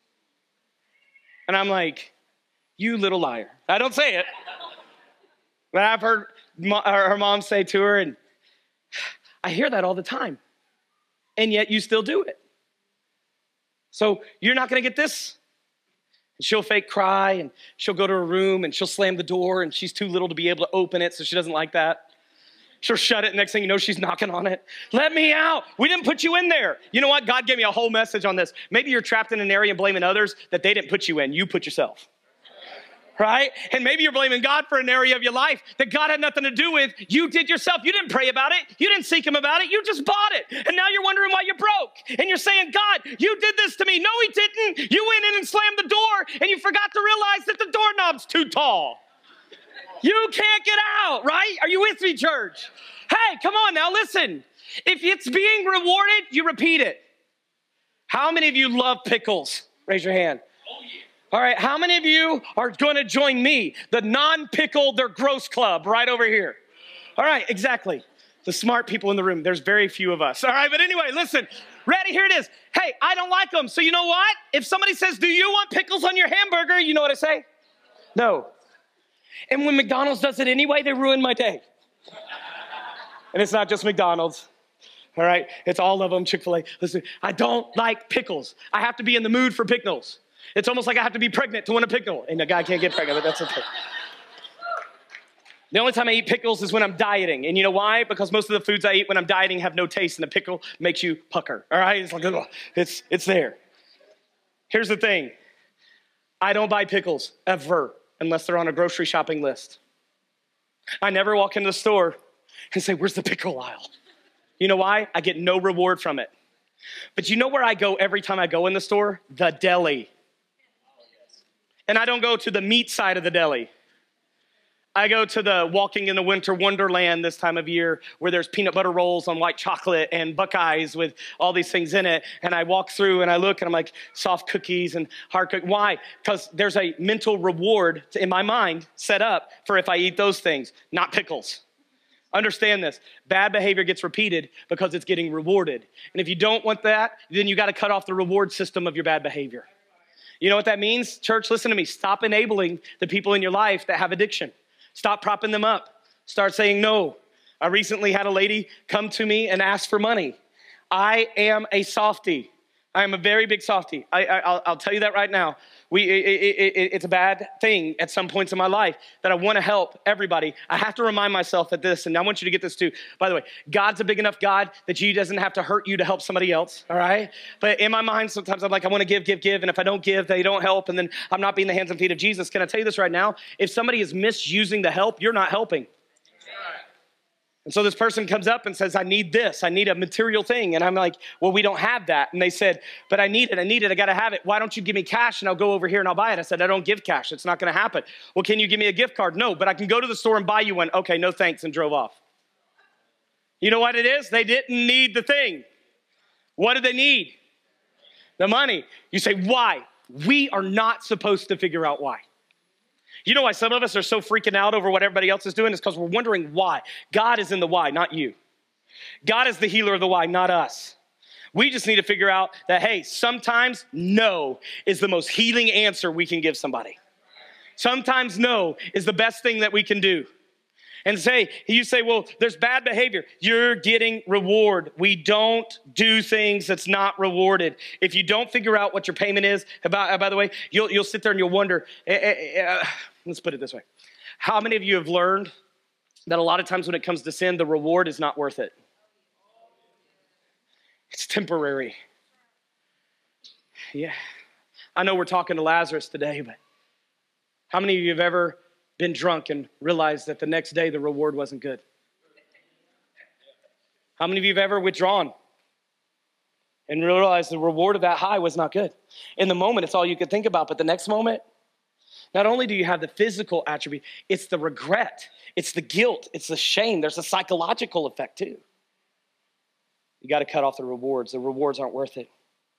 And I'm like, you little liar. I don't say it. But I've heard her mom say to her, and I hear that all the time. And yet you still do it. So you're not gonna get this? And she'll fake cry, and she'll go to her room, and she'll slam the door, and she's too little to be able to open it, so she doesn't like that. She'll shut it. Next thing you know, she's knocking on it. Let me out. We didn't put you in there. You know what? God gave me a whole message on this. Maybe you're trapped in an area and blaming others that they didn't put you in. You put yourself. Right? And maybe you're blaming God for an area of your life that God had nothing to do with. You did yourself. You didn't pray about it. You didn't seek him about it. You just bought it. And now you're wondering why you're broke. And you're saying, God, you did this to me. No, he didn't. You went in and slammed the door, and you forgot to realize that the doorknob's too tall. You can't get out, right? Are you with me, church? Hey, come on now, listen. If it's being rewarded, you repeat it. How many of you love pickles? Raise your hand. Oh, yeah. All right, how many of you are going to join me, the non-pickle, they're gross club right over here? All right, exactly. The smart people in the room, there's very few of us. All right, but anyway, listen. Ready? Here it is. Hey, I don't like them. So you know what? If somebody says, do you want pickles on your hamburger? You know what I say? No. And when McDonald's does it anyway, they ruin my day. And it's not just McDonald's, all right? It's all of them, Chick-fil-A. Listen, I don't like pickles. I have to be in the mood for pickles. It's almost like I have to be pregnant to want a pickle. And the guy can't get pregnant, but that's okay. The only time I eat pickles is when I'm dieting. And you know why? Because most of the foods I eat when I'm dieting have no taste, and a pickle makes you pucker, all right? It's like, ugh, it's there. Here's the thing. I don't buy pickles, ever, unless they're on a grocery shopping list. I never walk into the store and say, where's the pickle aisle? You know why? I get no reward from it. But you know where I go every time I go in the store? The deli. And I don't go to the meat side of the deli. I go to the walking in the winter wonderland this time of year where there's peanut butter rolls on white chocolate and Buckeyes with all these things in it. And I walk through and I look and I'm like, soft cookies and hard cookies. Why? Because there's a mental reward in my mind set up for if I eat those things, not pickles. Understand this. Bad behavior gets repeated because it's getting rewarded. And if you don't want that, then you got to cut off the reward system of your bad behavior. You know what that means? Church, listen to me. Stop enabling the people in your life that have addiction. Stop propping them up. Start saying no. All I recently had a lady come to me and ask for money. I am a softie. I am a very big softie. I'll tell you that right now. It's a bad thing at some points in my life that I want to help everybody. I have to remind myself that this, and I want you to get this too. By the way, God's a big enough God that He doesn't have to hurt you to help somebody else, all right? But in my mind, sometimes I'm like, I want to give, and if I don't give, they don't help, and then I'm not being the hands and feet of Jesus. Can I tell you this right now? If somebody is misusing the help, you're not helping. And so this person comes up and says, I need this. I need a material thing. And I'm like, well, we don't have that. And they said, but I need it. I got to have it. Why don't you give me cash and I'll go over here and I'll buy it? I said, I don't give cash. It's not going to happen. Well, can you give me a gift card? No, but I can go to the store and buy you one. Okay, no thanks, and drove off. You know what it is? They didn't need the thing. What did they need? The money. You say, why? We are not supposed to figure out why. You know why some of us are so freaking out over what everybody else is doing? It's because we're wondering why. God is in the why, not you. God is the healer of the why, not us. We just need to figure out that, hey, sometimes no is the most healing answer we can give somebody. Sometimes no is the best thing that we can do. And you say, well, there's bad behavior. You're getting reward. We don't do things that's not rewarded. If you don't figure out what your payment is, by the way, you'll sit there and you'll wonder, let's put it this way. How many of you have learned that a lot of times when it comes to sin, the reward is not worth it? It's temporary. Yeah. I know we're talking to Lazarus today, but how many of you have ever been drunk and realized that the next day the reward wasn't good? How many of you have ever withdrawn and realized the reward of that high was not good? In the moment, it's all you could think about, but the next moment, not only do you have the physical attribute, it's the regret, it's the guilt, it's the shame. There's a psychological effect too. You got to cut off the rewards. The rewards aren't worth it.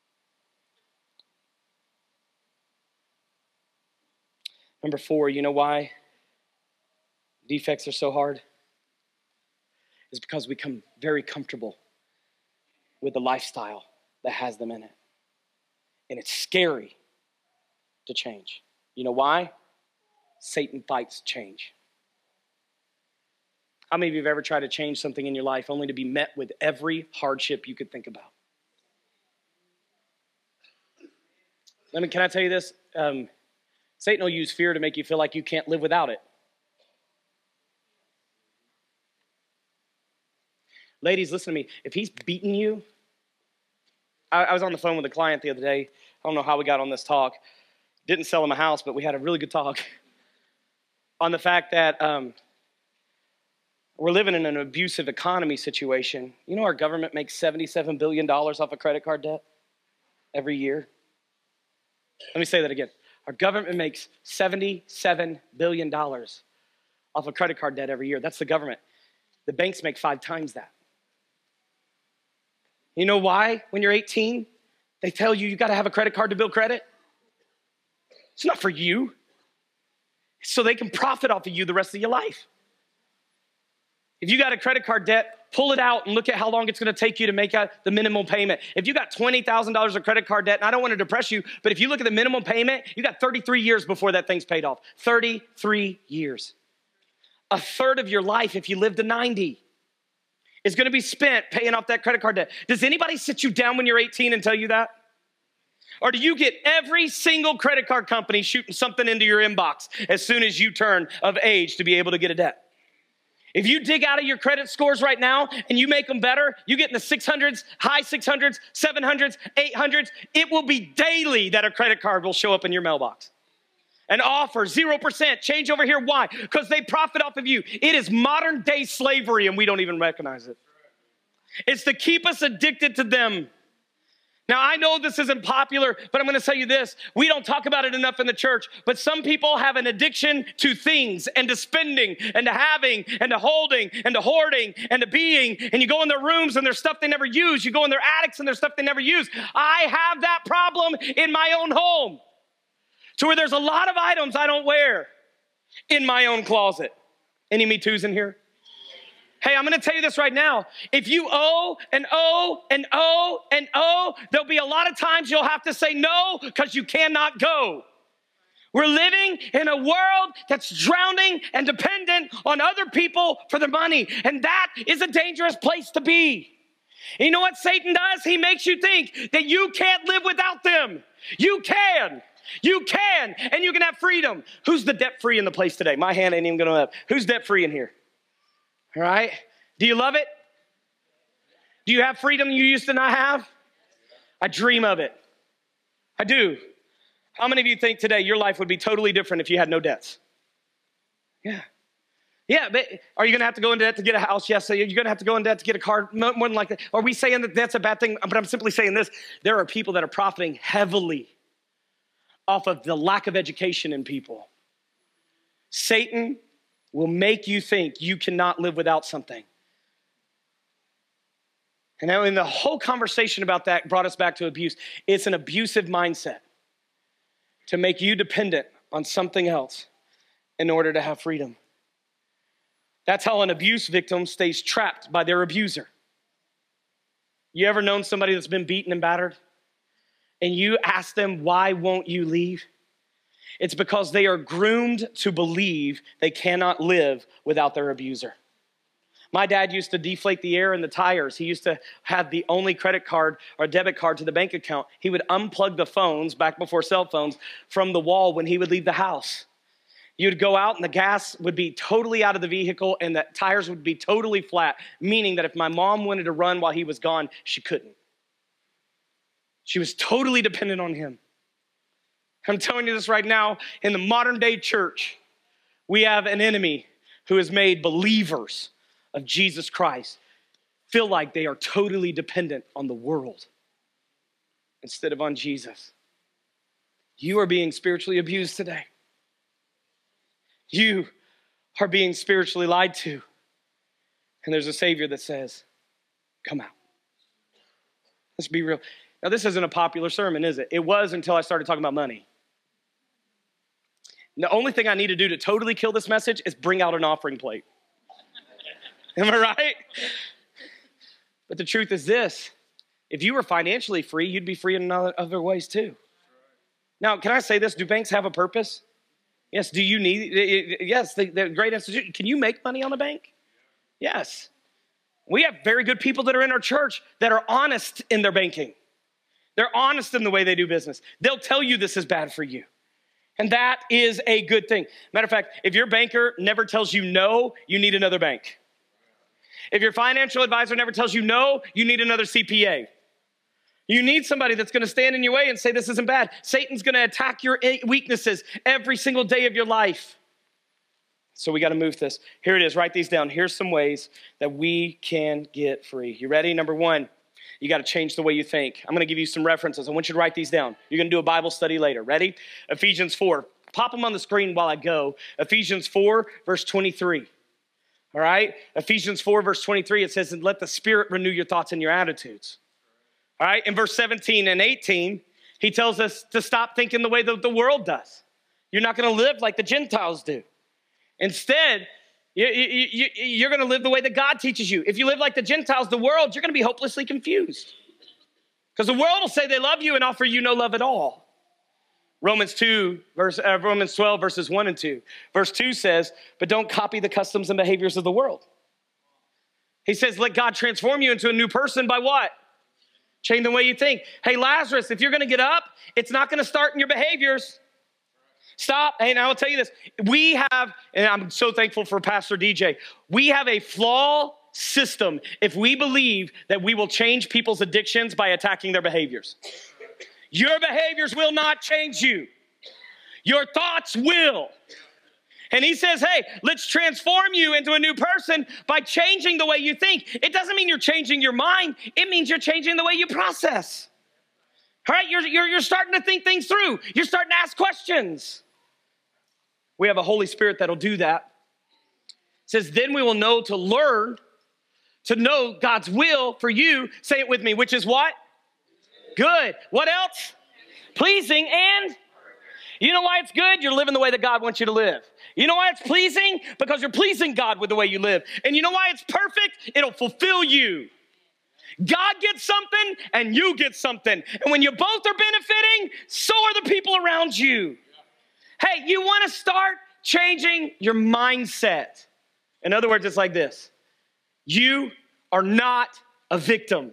Number 4, you know why defects are so hard? It's because we become very comfortable with the lifestyle that has them in it. And it's scary to change. You know why? Satan fights change. How many of you have ever tried to change something in your life only to be met with every hardship you could think about? Can I tell you this? Satan will use fear to make you feel like you can't live without it. Ladies, listen to me. If he's beating you, I was on the phone with a client the other day. I don't know how we got on this talk. Didn't sell him a house, but we had a really good talk on the fact that we're living in an abusive economy situation. You know our government makes $77 billion off of credit card debt every year? Let me say that again. Our government makes $77 billion off of credit card debt every year. That's the government. The banks make 5 times that. You know why? When you're 18, they tell you got to have a credit card to build credit. It's not for you. It's so they can profit off of you the rest of your life. If you got a credit card debt, pull it out and look at how long it's going to take you to make out the minimum payment. If you got $20,000 of credit card debt, and I don't want to depress you, but if you look at the minimum payment, you got 33 years before that thing's paid off. 33 years. A third of your life, if you live to 90, is going to be spent paying off that credit card debt. Does anybody sit you down when you're 18 and tell you that? Or do you get every single credit card company shooting something into your inbox as soon as you turn of age to be able to get a debt? If you dig out of your credit scores right now and you make them better, you get in the 600s, high 600s, 700s, 800s, it will be daily that a credit card will show up in your mailbox. An offer, 0%, change over here. Why? Because they profit off of you. It is modern day slavery and we don't even recognize it. It's to keep us addicted to them. Now, I know this isn't popular, but I'm going to tell you this. We don't talk about it enough in the church, but some people have an addiction to things and to spending and to having and to holding and to hoarding and to being. And you go in their rooms and there's stuff they never use. You go in their attics and there's stuff they never use. I have that problem in my own home to where there's a lot of items I don't wear in my own closet. Any Me Too's in here? Hey, I'm going to tell you this right now. If you owe and owe and owe and owe, there'll be a lot of times you'll have to say no because you cannot go. We're living in a world that's drowning and dependent on other people for their money. And that is a dangerous place to be. And you know what Satan does? He makes you think that you can't live without them. You can. You can. And you can have freedom. Who's the debt-free in the place today? My hand ain't even going to up. Who's debt-free in here? All right. Do you love it? Do you have freedom you used to not have? I dream of it. I do. How many of you think today your life would be totally different if you had no debts? Yeah. Yeah, but are you going to have to go into debt to get a house? Yes. So you're going to have to go into debt to get a car? More than likely. Are we saying that that's a bad thing? But I'm simply saying this. There are people that are profiting heavily off of the lack of education in people. Satan will make you think you cannot live without something. And now in the whole conversation about that brought us back to abuse. It's an abusive mindset to make you dependent on something else in order to have freedom. That's how an abuse victim stays trapped by their abuser. You ever known somebody that's been beaten and battered? And you ask them, why won't you leave? It's because they are groomed to believe they cannot live without their abuser. My dad used to deflate the air in the tires. He used to have the only credit card or debit card to the bank account. He would unplug the phones, back before cell phones, from the wall when he would leave the house. You'd go out and the gas would be totally out of the vehicle and the tires would be totally flat, meaning that if my mom wanted to run while he was gone, she couldn't. She was totally dependent on him. I'm telling you this right now, in the modern day church, we have an enemy who has made believers of Jesus Christ feel like they are totally dependent on the world instead of on Jesus. You are being spiritually abused today. You are being spiritually lied to. And there's a Savior that says, come out. Let's be real. Now, this isn't a popular sermon, is it? It was until I started talking about money. The only thing I need to do to totally kill this message is bring out an offering plate. Am I right? But the truth is this. If you were financially free, you'd be free in other ways too. Now, can I say this? Do banks have a purpose? Yes. Do you need, yes, they're great institution. Can you make money on a bank? Yes. We have very good people that are in our church that are honest in their banking. They're honest in the way they do business. They'll tell you this is bad for you. And that is a good thing. Matter of fact, if your banker never tells you no, you need another bank. If your financial advisor never tells you no, you need another CPA. You need somebody that's going to stand in your way and say this isn't bad. Satan's going to attack your weaknesses every single day of your life. So we got to move this. Here it is. Write these down. Here's some ways that we can get free. You ready? Number one, you got to change the way you think. I'm going to give you some references. I want you to write these down. You're going to do a Bible study later. Ready? Ephesians 4. Pop them on the screen while I go. Ephesians 4, verse 23. All right? Ephesians 4, verse 23, it says, and let the Spirit renew your thoughts and your attitudes. All right? In verse 17 and 18, he tells us to stop thinking the way that the world does. You're not going to live like the Gentiles do. Instead, you're going to live the way that God teaches you. If you live like the Gentiles, the world, you're going to be hopelessly confused. Because the world will say they love you and offer you no love at all. Romans 12, verses 1 and 2. Verse 2 says, but don't copy the customs and behaviors of the world. He says, let God transform you into a new person by what? Change the way you think. Hey, Lazarus, if you're going to get up, it's not going to start in your behaviors. Stop. Hey, now I'll tell you this. We have, and I'm so thankful for Pastor DJ, we have a flawed system if we believe that we will change people's addictions by attacking their behaviors. Your behaviors will not change you. Your thoughts will. And he says, hey, let's transform you into a new person by changing the way you think. It doesn't mean you're changing your mind. It means you're changing the way you process. All right, you're starting to think things through. You're starting to ask questions. We have a Holy Spirit that'll do that. It says, then we will know to learn, to know God's will for you. Say it with me, which is what? Good. What else? Pleasing and? You know why it's good? You're living the way that God wants you to live. You know why it's pleasing? Because you're pleasing God with the way you live. And you know why it's perfect? It'll fulfill you. God gets something and you get something. And when you both are benefiting, so are the people around you. Hey, you want to start changing your mindset. In other words, it's like this. You are not a victim.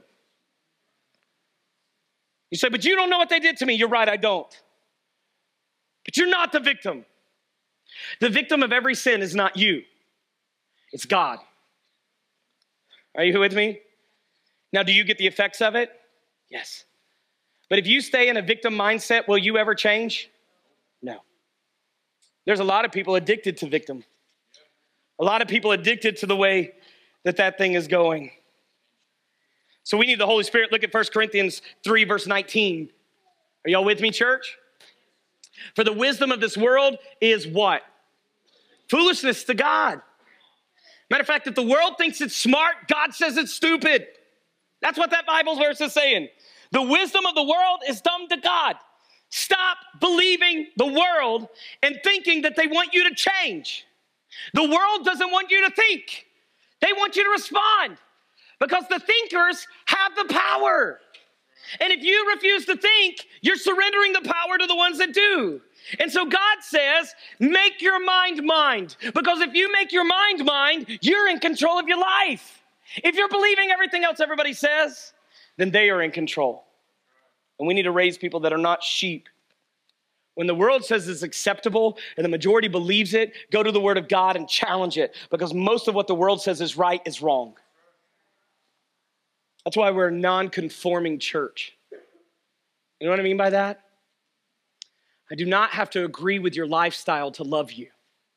You say, but you don't know what they did to me. You're right, I don't. But you're not the victim. The victim of every sin is not you. It's God. Are you with me? Now, do you get the effects of it? Yes. But if you stay in a victim mindset, will you ever change? No. There's a lot of people addicted to victim. A lot of people addicted to the way that thing is going. So we need the Holy Spirit. Look at 1 Corinthians 3, verse 19. Are y'all with me, church? For the wisdom of this world is what? Foolishness to God. Matter of fact, if the world thinks it's smart, God says it's stupid. That's what that Bible verse is saying. The wisdom of the world is dumb to God. Stop believing the world and thinking that they want you to change. The world doesn't want you to think. They want you to respond because the thinkers have the power. And if you refuse to think, you're surrendering the power to the ones that do. And so God says, make your mind, because if you make your mind, you're in control of your life. If you're believing everything else everybody says, then they are in control. And we need to raise people that are not sheep. When the world says it's acceptable and the majority believes it, go to the Word of God and challenge it, because most of what the world says is right is wrong. That's why we're a non-conforming church. You know what I mean by that? I do not have to agree with your lifestyle to love you.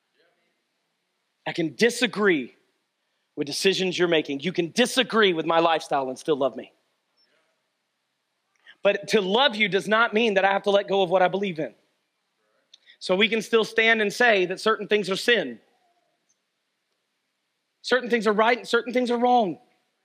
I can disagree with decisions you're making. You can disagree with my lifestyle and still love me. But to love you does not mean that I have to let go of what I believe in. So we can still stand and say that certain things are sin. Certain things are right and certain things are wrong.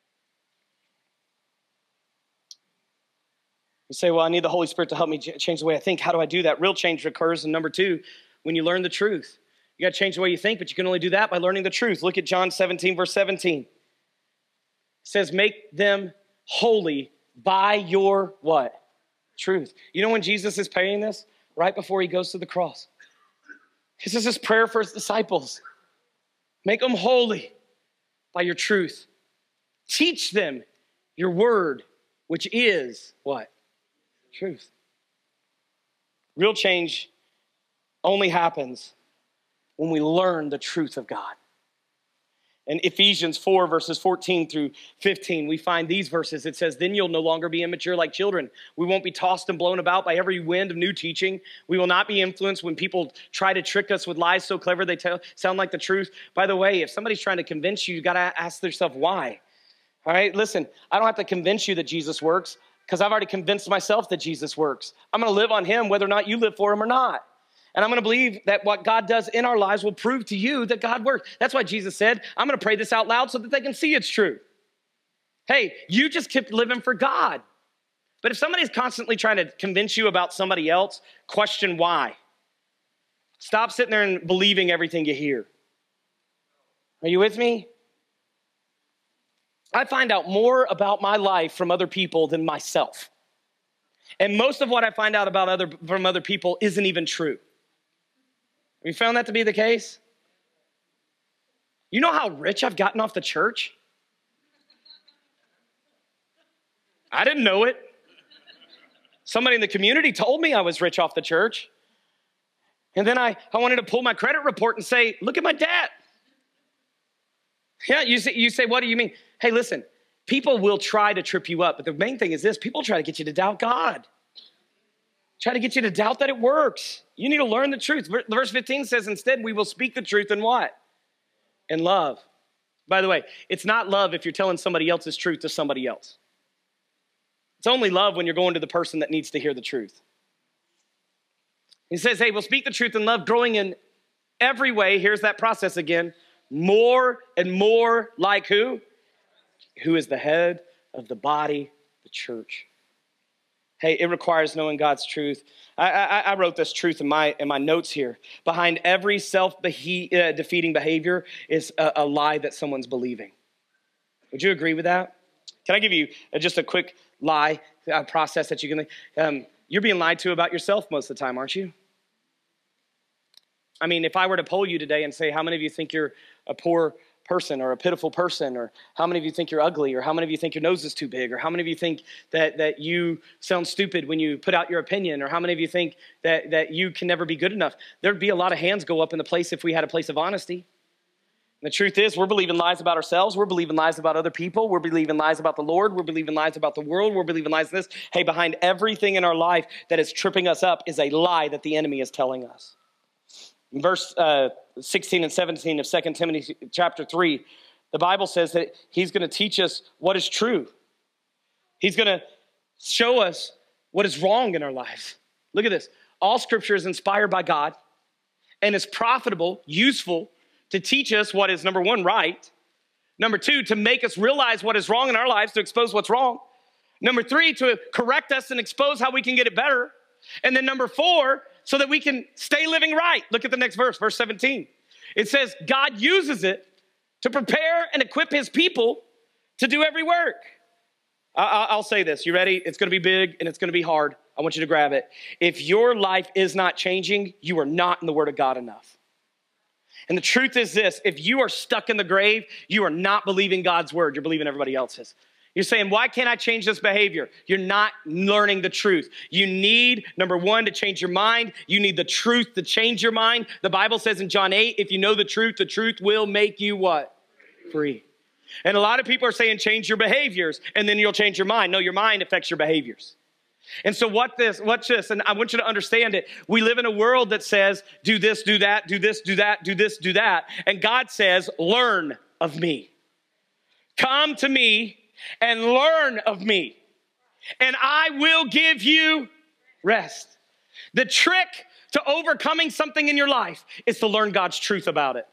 You say, well, I need the Holy Spirit to help me change the way I think. How do I do that? Real change occurs in number 2, when you learn the truth. You got to change the way you think, but you can only do that by learning the truth. Look at John 17, verse 17. It says, make them holy by your what? Truth. You know when Jesus is praying this? Right before he goes to the cross. This is his prayer for his disciples. Make them holy by your truth. Teach them your word, which is what? Truth. Real change only happens when we learn the truth of God. In Ephesians 4, verses 14 through 15, we find these verses. It says, then you'll no longer be immature like children. We won't be tossed and blown about by every wind of new teaching. We will not be influenced when people try to trick us with lies so clever they sound like the truth. By the way, if somebody's trying to convince you, you got to ask yourself why. All right, listen, I don't have to convince you that Jesus works because I've already convinced myself that Jesus works. I'm going to live on him whether or not you live for him or not. And I'm going to believe that what God does in our lives will prove to you that God works. That's why Jesus said, I'm going to pray this out loud so that they can see it's true. Hey, you just keep living for God. But if somebody's constantly trying to convince you about somebody else, question why. Stop sitting there and believing everything you hear. Are you with me? I find out more about my life from other people than myself. And most of what I find out from other people isn't even true. Have you found that to be the case? You know how rich I've gotten off the church? I didn't know it. Somebody in the community told me I was rich off the church. And then I wanted to pull my credit report and say, look at my debt. Yeah, you say, what do you mean? Hey, listen, people will try to trip you up, but the main thing is this: people try to get you to doubt God. Try to get you to doubt that it works. You need to learn the truth. Verse 15 says, instead, we will speak the truth in what? In love. By the way, it's not love if you're telling somebody else's truth to somebody else. It's only love when you're going to the person that needs to hear the truth. He says, hey, we'll speak the truth in love, growing in every way. Here's that process again. More and more like who? Who is the head of the body, the church. Hey, it requires knowing God's truth. I wrote this truth in my notes here. Behind every self-defeating behavior is a lie that someone's believing. Would you agree with that? Can I give you just a quick lie process that you can? You're being lied to about yourself most of the time, aren't you? I mean, if I were to poll you today and say, how many of you think you're a poor person or a pitiful person, or how many of you think you're ugly, or how many of you think your nose is too big, or how many of you think that you sound stupid when you put out your opinion, or how many of you think that you can never be good enough, there'd be a lot of hands go up in the place if we had a place of honesty. And the truth is, we're believing lies about ourselves. We're believing lies about other people. We're believing lies about the Lord. We're believing lies about the world. We're believing lies in this. Hey, behind everything in our life that is tripping us up is a lie that the enemy is telling us. In verse 16 and 17 of 2 Timothy chapter 3, the Bible says that he's going to teach us what is true. He's going to show us what is wrong in our lives. Look at this. All scripture is inspired by God and is profitable, useful to teach us what is, number one, right. Number two, to make us realize what is wrong in our lives, to expose what's wrong. Number three, to correct us and expose how we can get it better. And then number four, so that we can stay living right. Look at the next verse, verse 17. It says, God uses it to prepare and equip his people to do every work. I'll say this. You ready? It's going to be big and it's going to be hard. I want you to grab it. If your life is not changing, you are not in the Word of God enough. And the truth is this, if you are stuck in the grave, you are not believing God's word. You're believing everybody else's. You're saying, why can't I change this behavior? You're not learning the truth. You need, number one, to change your mind. You need the truth to change your mind. The Bible says in John 8, if you know the truth will make you what? Free. And a lot of people are saying, change your behaviors, and then you'll change your mind. No, your mind affects your behaviors. And so watch this, and I want you to understand it. We live in a world that says, do this, do that, do this, do that, do this, do that. And God says, learn of me. Come to me and learn of me, and I will give you rest. The trick to overcoming something in your life is to learn God's truth about it.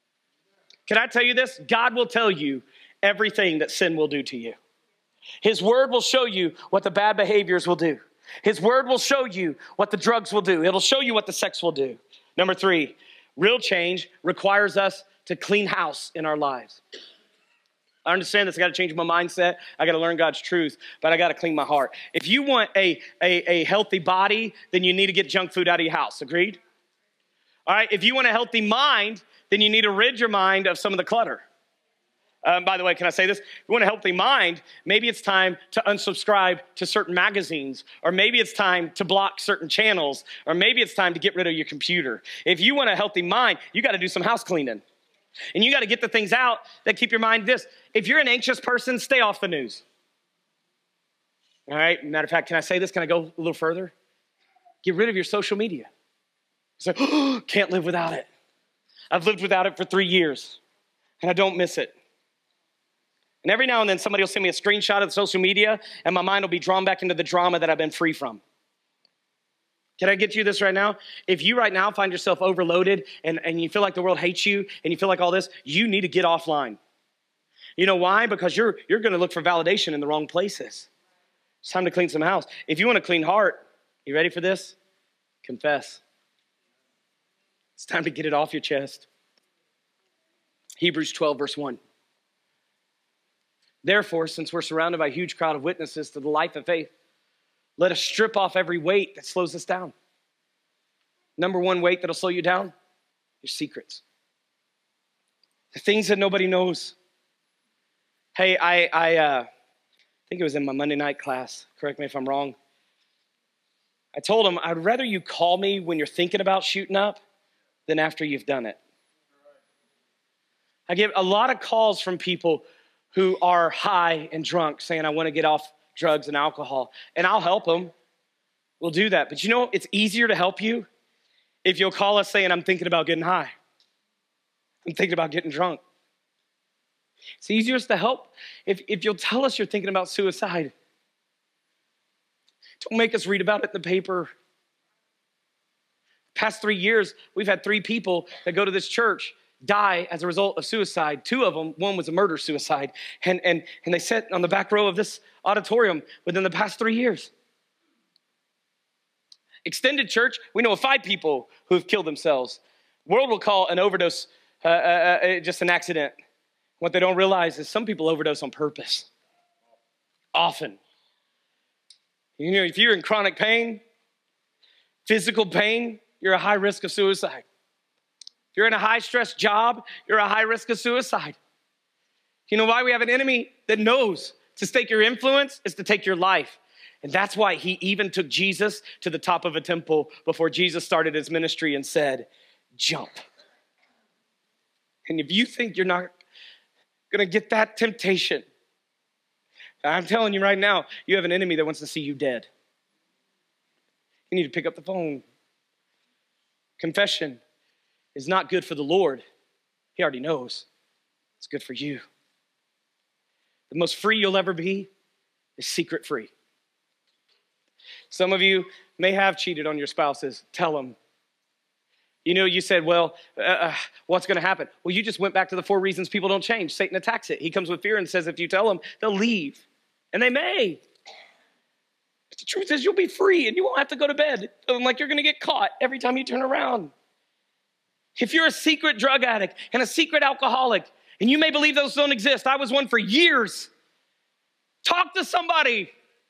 Can I tell you this? God will tell you everything that sin will do to you. His word will show you what the bad behaviors will do. His word will show you what the drugs will do. It'll show you what the sex will do. Number three, real change requires us to clean house in our lives. I understand this. I got to change my mindset. I got to learn God's truth, but I got to clean my heart. If you want a healthy body, then you need to get junk food out of your house. Agreed? All right. If you want a healthy mind, then you need to rid your mind of some of the clutter. By the way, can I say this? If you want a healthy mind, maybe it's time to unsubscribe to certain magazines, or maybe it's time to block certain channels, or maybe it's time to get rid of your computer. If you want a healthy mind, you got to do some house cleaning. And you got to get the things out that keep your mind this. If you're an anxious person, stay off the news. All right? Matter of fact, can I say this? Can I go a little further? Get rid of your social media. It's like, oh, can't live without it. I've lived without it for 3 years, and I don't miss it. And every now and then somebody will send me a screenshot of the social media, and my mind will be drawn back into the drama that I've been free from. Can I get you this right now? If you right now find yourself overloaded and you feel like the world hates you and you feel like all this, you need to get offline. You know why? Because you're going to look for validation in the wrong places. It's time to clean some house. If you want a clean heart, you ready for this? Confess. It's time to get it off your chest. Hebrews 12, verse 1. Therefore, since we're surrounded by a huge crowd of witnesses to the life of faith, let us strip off every weight that slows us down. Number one weight that'll slow you down, your secrets. The things that nobody knows. Hey, I think it was in my Monday night class. Correct me if I'm wrong. I told them, I'd rather you call me when you're thinking about shooting up than after you've done it. I get a lot of calls from people who are high and drunk saying, I want to get off drugs and alcohol. And I'll help them. We'll do that. But you know, it's easier to help you if you'll call us saying, I'm thinking about getting high. I'm thinking about getting drunk. It's easiest to help if you'll tell us you're thinking about suicide. Don't make us read about it in the paper. Past 3 years, we've had 3 people that go to this church die as a result of suicide. 2 of them, one was a murder-suicide. And they sat on the back row of this auditorium within the past 3 years. Extended church, we know of 5 people who have killed themselves. World will call an overdose just an accident. What they don't realize is some people overdose on purpose. Often. You know, if you're in chronic pain, physical pain, you're at high risk of suicide. If you're in a high-stress job, you're a high risk of suicide. You know why we have an enemy that knows to take your influence is to take your life. And that's why he even took Jesus to the top of a temple before Jesus started his ministry and said, jump. And if you think you're not going to get that temptation, I'm telling you right now, you have an enemy that wants to see you dead. You need to pick up the phone. Confession is not good for the Lord. He already knows. It's good for you. The most free you'll ever be is secret free. Some of you may have cheated on your spouses. Tell them. You know, you said, well, what's going to happen? Well, you just went back to the 4 reasons people don't change. Satan attacks it. He comes with fear and says, if you tell them, they'll leave. And they may. But the truth is, you'll be free and you won't have to go to bed feeling like you're going to get caught every time you turn around. If you're a secret drug addict and a secret alcoholic, and you may believe those don't exist. I was one for years. Talk to somebody.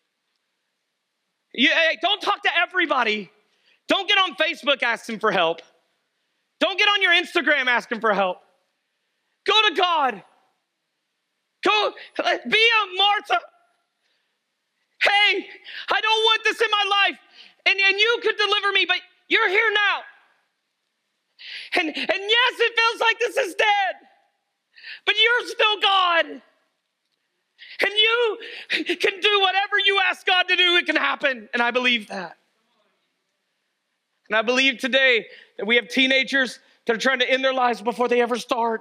Don't talk to everybody. Don't get on Facebook asking for help. Don't get on your Instagram asking for help. Go to God. Go be a Martha. Hey, I don't want this in my life. And you could deliver me, but you're here now. And yes, it feels like this is dead. But you're still God. And you can do whatever you ask God to do, it can happen. And I believe that. And I believe today that we have teenagers that are trying to end their lives before they ever start.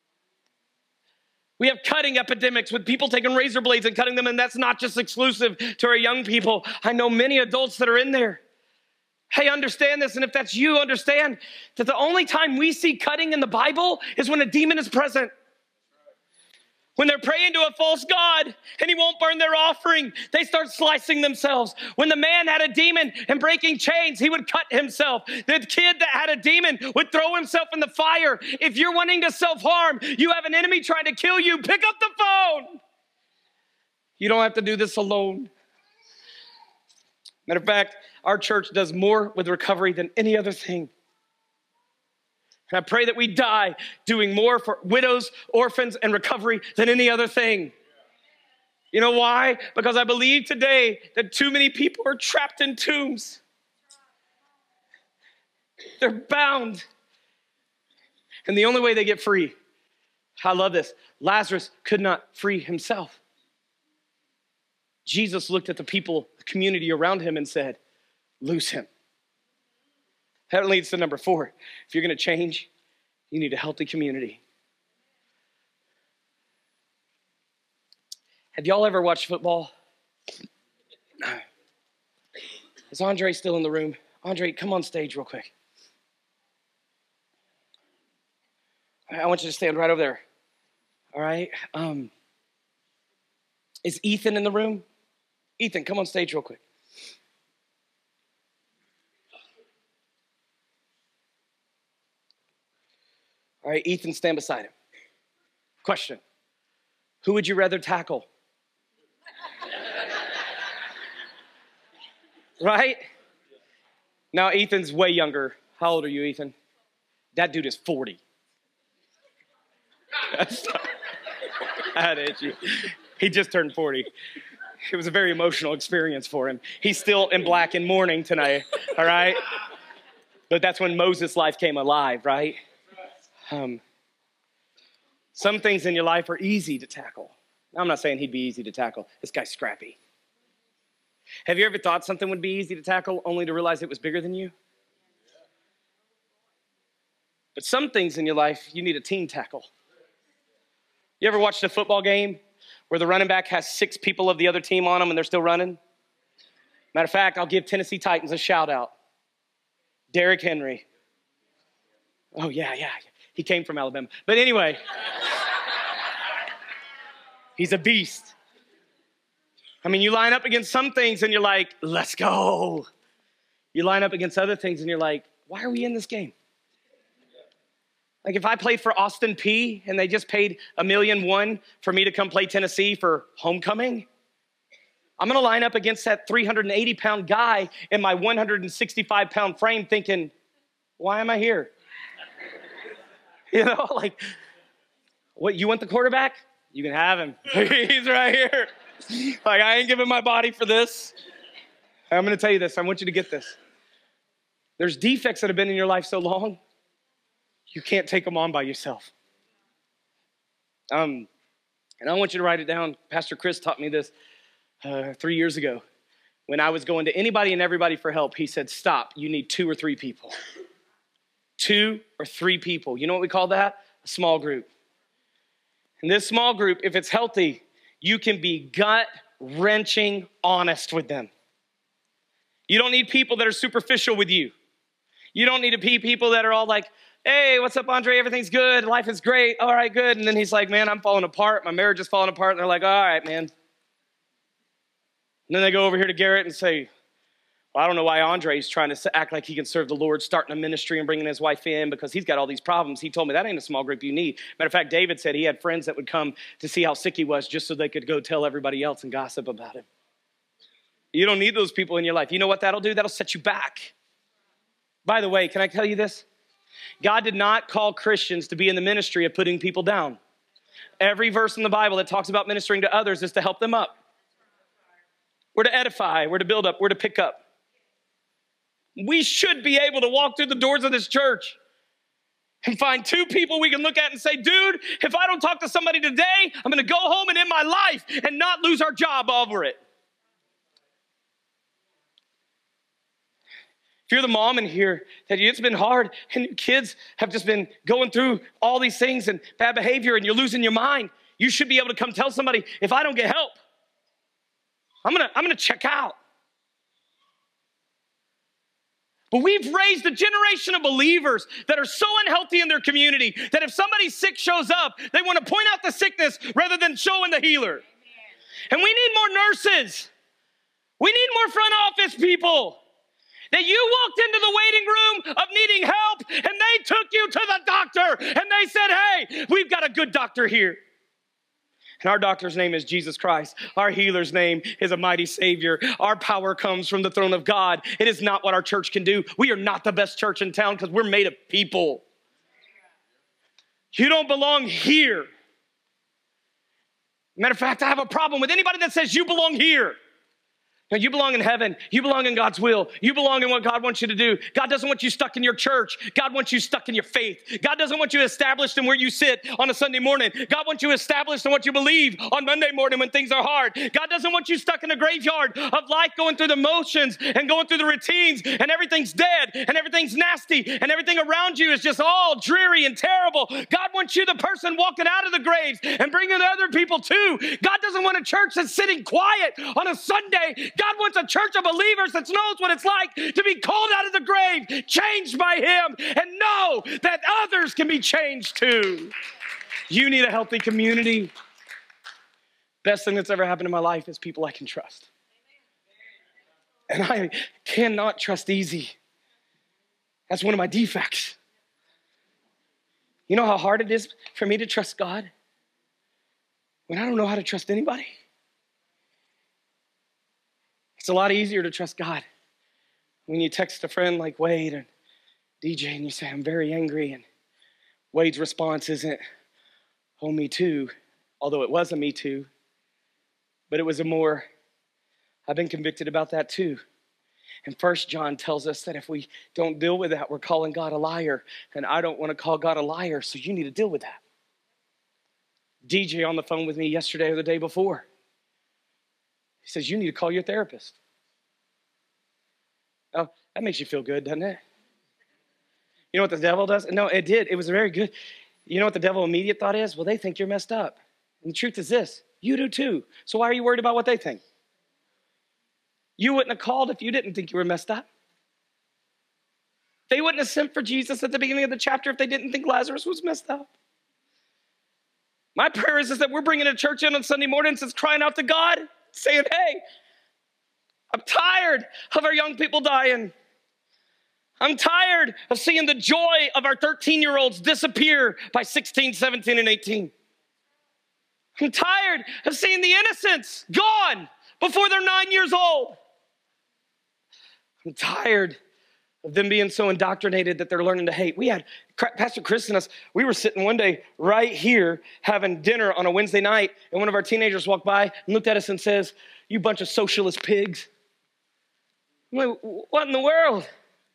We have cutting epidemics with people taking razor blades and cutting them, and that's not just exclusive to our young people. I know many adults that are in there. Hey, understand this, and if that's you, understand that the only time we see cutting in the Bible is when a demon is present. When they're praying to a false god and he won't burn their offering, they start slicing themselves. When the man had a demon and breaking chains, he would cut himself. The kid that had a demon would throw himself in the fire. If you're wanting to self-harm, you have an enemy trying to kill you, pick up the phone. You don't have to do this alone. Matter of fact, our church does more with recovery than any other thing. And I pray that we die doing more for widows, orphans, and recovery than any other thing. You know why? Because I believe today that too many people are trapped in tombs. They're bound. And the only way they get free, I love this, Lazarus could not free himself. Jesus looked at the people, the community around him and said, loose him. That leads to number 4. If you're going to change, you need a healthy community. Have y'all ever watched football? Is Andre still in the room? Andre, come on stage real quick. I want you to stand right over there. All right? Is Ethan in the room? Ethan, come on stage real quick. All right, Ethan, stand beside him. Question. Who would you rather tackle? Right? Now, Ethan's way younger. How old are you, Ethan? That dude is 40. I had to hit you. He just turned 40. It was a very emotional experience for him. He's still in black and mourning tonight, all right? But that's when Moses' life came alive, right? Some things in your life are easy to tackle. I'm not saying he'd be easy to tackle. This guy's scrappy. Have you ever thought something would be easy to tackle only to realize it was bigger than you? But some things in your life, you need a team tackle. You ever watched a football game where the running back has 6 people of the other team on them and they're still running? Matter of fact, I'll give Tennessee Titans a shout out. Derrick Henry. Oh, yeah. He came from Alabama. But anyway, he's a beast. I mean, you line up against some things and you're like, let's go. You line up against other things and you're like, why are we in this game? Like if I played for Austin Peay and they just paid $1.1 million for me to come play Tennessee for homecoming, I'm going to line up against that 380-pound guy in my 165-pound frame thinking, why am I here? Like, what, you want the quarterback? You can have him. He's right here. Like, I ain't giving my body for this. I'm going to tell you this. I want you to get this. There's defects that have been in your life so long, you can't take them on by yourself. And I want you to write it down. Pastor Chris taught me this 3 years ago. When I was going to anybody and everybody for help, he said, stop, you need 2 or 3 people. 2 or 3 people. You know what we call that? A small group. And this small group, if it's healthy, you can be gut-wrenching honest with them. You don't need people that are superficial with you. You don't need to be people that are all like, hey, what's up, Andre? Everything's good. Life is great. All right, good. And then he's like, man, I'm falling apart. My marriage is falling apart. And they're like, all right, man. And then they go over here to Garrett and say, well, I don't know why Andre's trying to act like he can serve the Lord, starting a ministry and bringing his wife in because he's got all these problems. He told me that ain't a small group you need. Matter of fact, David said he had friends that would come to see how sick he was just so they could go tell everybody else and gossip about him. You don't need those people in your life. You know what that'll do? That'll set you back. By the way, can I tell you this? God did not call Christians to be in the ministry of putting people down. Every verse in the Bible that talks about ministering to others is to help them up. We're to edify, we're to build up, we're to pick up. We should be able to walk through the doors of this church and find 2 people we can look at and say, dude, if I don't talk to somebody today, I'm going to go home and end my life and not lose our job over it. If you're the mom in here, that it's been hard and your kids have just been going through all these things and bad behavior and you're losing your mind, you should be able to come tell somebody, if I don't get help, I'm gonna check out. But we've raised a generation of believers that are so unhealthy in their community that if somebody sick shows up, they want to point out the sickness rather than showing the healer. And we need more nurses. We need more front office people. That you walked into the waiting room of needing help and they took you to the doctor and they said, hey, we've got a good doctor here. And our doctor's name is Jesus Christ. Our healer's name is a mighty Savior. Our power comes from the throne of God. It is not what our church can do. We are not the best church in town because we're made of people. You don't belong here. Matter of fact, I have a problem with anybody that says you belong here. Now, you belong in heaven. You belong in God's will. You belong in what God wants you to do. God doesn't want you stuck in your church. God wants you stuck in your faith. God doesn't want you established in where you sit on a Sunday morning. God wants you established in what you believe on Monday morning when things are hard. God doesn't want you stuck in a graveyard of life going through the motions and going through the routines and everything's dead and everything's nasty and everything around you is just all dreary and terrible. God wants you the person walking out of the graves and bringing other people too. God doesn't want a church that's sitting quiet on a Sunday. God wants a church of believers that knows what it's like to be called out of the grave, changed by Him, and know that others can be changed too. You need a healthy community. Best thing that's ever happened in my life is people I can trust. And I cannot trust easy. That's one of my defects. You know how hard it is for me to trust God when I don't know how to trust anybody? It's a lot easier to trust God when you text a friend like Wade and DJ and you say, I'm very angry. And Wade's response isn't, oh, me too, although it was a me too. But it was a more, I've been convicted about that too. And 1 John tells us that if we don't deal with that, we're calling God a liar. And I don't want to call God a liar, so you need to deal with that. DJ on the phone with me yesterday or the day before. He says, you need to call your therapist. Oh, that makes you feel good, doesn't it? You know what the devil does? No, it did. It was very good. You know what the devil's immediate thought is? Well, they think you're messed up. And the truth is this, you do too. So why are you worried about what they think? You wouldn't have called if you didn't think you were messed up. They wouldn't have sent for Jesus at the beginning of the chapter if they didn't think Lazarus was messed up. My prayer is that we're bringing a church in on Sunday mornings that's crying out to God, saying, hey, I'm tired of our young people dying. I'm tired of seeing the joy of our 13-year-olds disappear by 16, 17, and 18. I'm tired of seeing the innocents gone before they're 9 years old. I'm tired of them being so indoctrinated that they're learning to hate. We had Pastor Chris and us, we were sitting one day right here having dinner on a Wednesday night, and one of our teenagers walked by and looked at us and says, "You bunch of socialist pigs." I'm like, what in the world?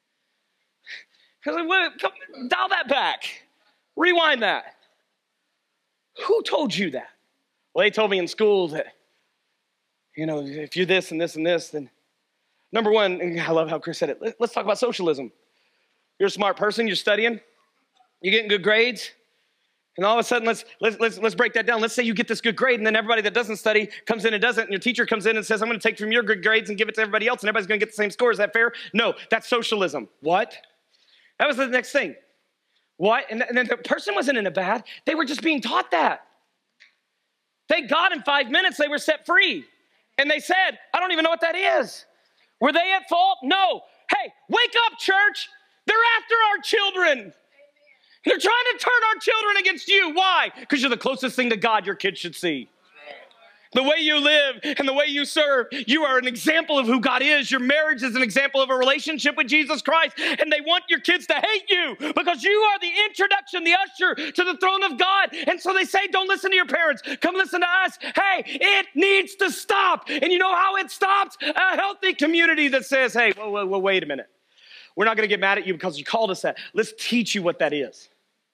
I was like, dial that back. Rewind that. Who told you that? Well, they told me in school that, if you're this and this and this, then number one, and I love how Chris said it, let's talk about socialism. You're a smart person, you're studying, you're getting good grades, and all of a sudden, let's break that down. Let's say you get this good grade, and then everybody that doesn't study comes in and doesn't, and your teacher comes in and says, "I'm going to take from your good grades and give it to everybody else, and everybody's going to get the same score." Is that fair? No, that's socialism. What? That was the next thing. What? And then the person wasn't in a bad. They were just being taught that. Thank God in 5 minutes they were set free. And they said, "I don't even know what that is." Were they at fault? No. Hey, wake up, church. They're after our children. They're trying to turn our children against you. Why? Because you're the closest thing to God your kids should see. The way you live and the way you serve, you are an example of who God is. Your marriage is an example of a relationship with Jesus Christ. And they want your kids to hate you because you are the introduction, the usher to the throne of God. And so they say, don't listen to your parents. Come listen to us. Hey, it needs to stop. And you know how it stops? A healthy community that says, hey, whoa, wait a minute. We're not going to get mad at you because you called us that. Let's teach you what that is.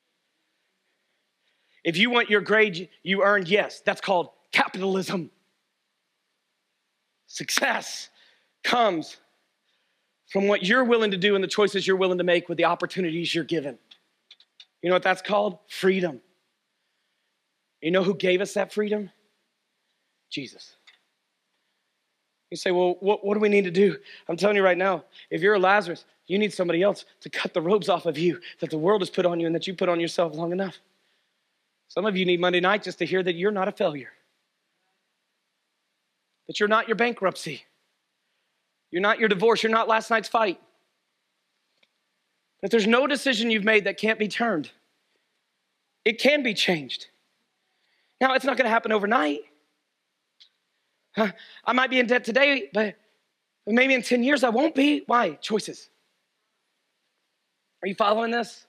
If you want your grade you earned, yes, that's called capitalism. Success comes from what you're willing to do and the choices you're willing to make with the opportunities you're given. You know what that's called? Freedom. You know who gave us that freedom? Jesus. You say, well, what do we need to do? I'm telling you right now, if you're a Lazarus, you need somebody else to cut the robes off of you that the world has put on you and that you put on yourself long enough. Some of you need Monday night just to hear that you're not a failure. That you're not your bankruptcy. You're not your divorce. You're not last night's fight. That there's no decision you've made that can't be turned. It can be changed. Now, it's not going to happen overnight. I might be in debt today, but maybe in 10 years I won't be. Why? Choices. Are you following this?